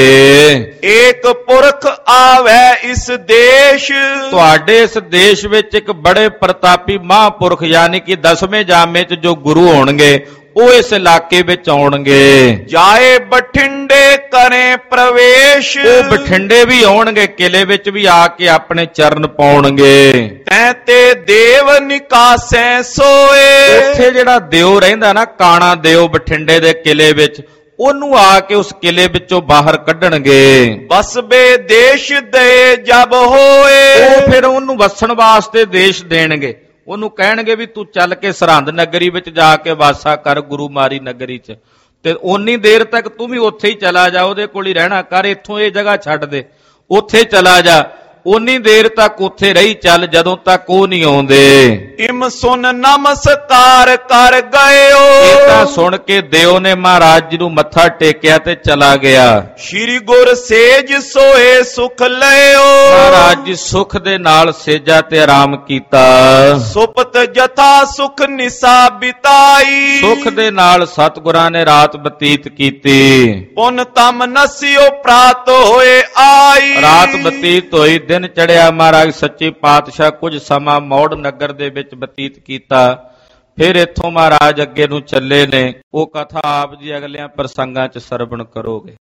ਏਕ ਪੁਰਖ ਆਵੇ ਇਸ ਦੇਸ਼। ਤੁਹਾਡੇ ਇਸ ਦੇਸ਼ ਵਿੱਚ ਇੱਕ ਬੜੇ ਪ੍ਰਤਾਪੀ ਮਹਾਂਪੁਰਖ ਯਾਨੀ ਕਿ 10ਵੇਂ ਜਾਮੇ 'ਚ ਜੋ ਗੁਰੂ ਹੋਣਗੇ ਉਹ ਇਸ ਇਲਾਕੇ ਵਿੱਚ ਆਉਣਗੇ। ਜਾਏ ਬਠਿੰਡੇ ਕਰੇ ਪ੍ਰਵੇਸ਼। ਉਹ ਬਠਿੰਡੇ ਵੀ ਆਉਣਗੇ, ਕਿਲੇ ਵਿੱਚ ਵੀ ਆ ਕੇ ਆਪਣੇ ਚਰਨ ਪਾਉਣਗੇ। ਤੈ ਤੇ ਦੇਵ ਨਿਕਾਸੈ ਸੋਏ। ਉੱਥੇ ਜਿਹੜਾ ਦਿਓ ਰਹਿੰਦਾ ਨਾ, ਕਾਣਾ ਦਿਓ ਬਠਿੰਡੇ ਦੇ ਕਿਲੇ ਵਿੱਚ, ਉਹਨੂੰ ਆ ਕੇ ਉਸ ਕਿਲੇ ਵਿੱਚੋਂ ਬਾਹਰ ਕੱਢਣਗੇ। ਬਸਬੇ ਦੇਸ਼ ਦੇ ਜਬ ਹੋਏ। ਉਹ ਫਿਰ ਉਹਨੂੰ ਵਸਣ ਵਾਸਤੇ ਦੇਸ਼ ਦੇਣਗੇ। ਉਹਨੂੰ ਕਹਿਣਗੇ ਵੀ ਤੂੰ ਚੱਲ ਕੇ ਸਰਹੰਦ ਨਗਰੀ ਵਿੱਚ ਜਾ ਕੇ ਵਾਸਾ ਕਰ, ਗੁਰੂ ਮਾਰੀ ਨਗਰੀ 'ਚ, ਤੇ ਓਨੀ ਦੇਰ ਤੱਕ ਤੂੰ ਵੀ ਉੱਥੇ ਹੀ ਚਲਾ ਜਾ, ਉਹਦੇ ਕੋਲ ਹੀ ਰਹਿਣਾ ਕਰ, ਇੱਥੋਂ ਇਹ ਜਗ੍ਹਾ ਛੱਡ ਦੇ, ਉੱਥੇ ਚਲਾ ਜਾ, ਓਨੀ ਦੇਰ ਤੱਕ ਉੱਥੇ ਰਹੀ ਚੱਲ ਜਦੋਂ ਤੱਕ ਉਹ ਨਹੀਂ ਆਉਂਦੇ। ਇਮ ਸੁਨ ਨਮਸਕਾਰ ਕਰ ਗਇਓ। ਇਹ ਤਾਂ ਸੁਣ ਕੇ ਦਿਓ ਨੇ ਮਹਾਰਾਜ ਜੀ ਨੂੰ ਮੱਥਾ ਟੇਕਿਆ ਤੇ ਚਲਾ ਗਿਆ। ਸ਼੍ਰੀ ਗੁਰ ਸੇਜ ਸੋਏ ਸੁਖ ਲਿਓ। ਮਹਾਰਾਜ ਜੀ ਸੁਖ ਦੇ ਨਾਲ ਸੇਜਾ ਤੇ ਆਰਾਮ ਕੀਤਾ। ਸੁਪਤ ਜਥਾ ਸੁਖ ਨਿਸਾ ਬਿਤਾਈ। ਸੁਖ ਦੇ ਨਾਲ ਸਤਿਗੁਰਾਂ ਨੇ ਰਾਤ ਬਤੀਤ ਕੀਤੀ। ਪੁਨ ਤਮ ਨਸਿਓ ਪ੍ਰਾਤ ਹੋਏ ਆਈ। ਰਾਤ ਬਤੀਤ ਹੋਈ, ਦਿਨ ਚੜਿਆ। ਮਹਾਰਾਜ ਸੱਚੇ ਪਾਤਸ਼ਾਹ ਕੁਝ ਸਮਾਂ ਮੌੜ ਨਗਰ ਦੇ ਵਿੱਚ ਬਤੀਤ ਕੀਤਾ। ਫਿਰ ਇੱਥੋਂ ਮਹਾਰਾਜ ਅੱਗੇ ਨੂੰ ਚੱਲੇ ਨੇ। ਉਹ ਕਥਾ ਆਪ ਜੀ ਅਗਲਿਆਂ ਪ੍ਰਸੰਗਾਂ 'ਚ ਸਰਵਣ ਕਰੋਗੇ।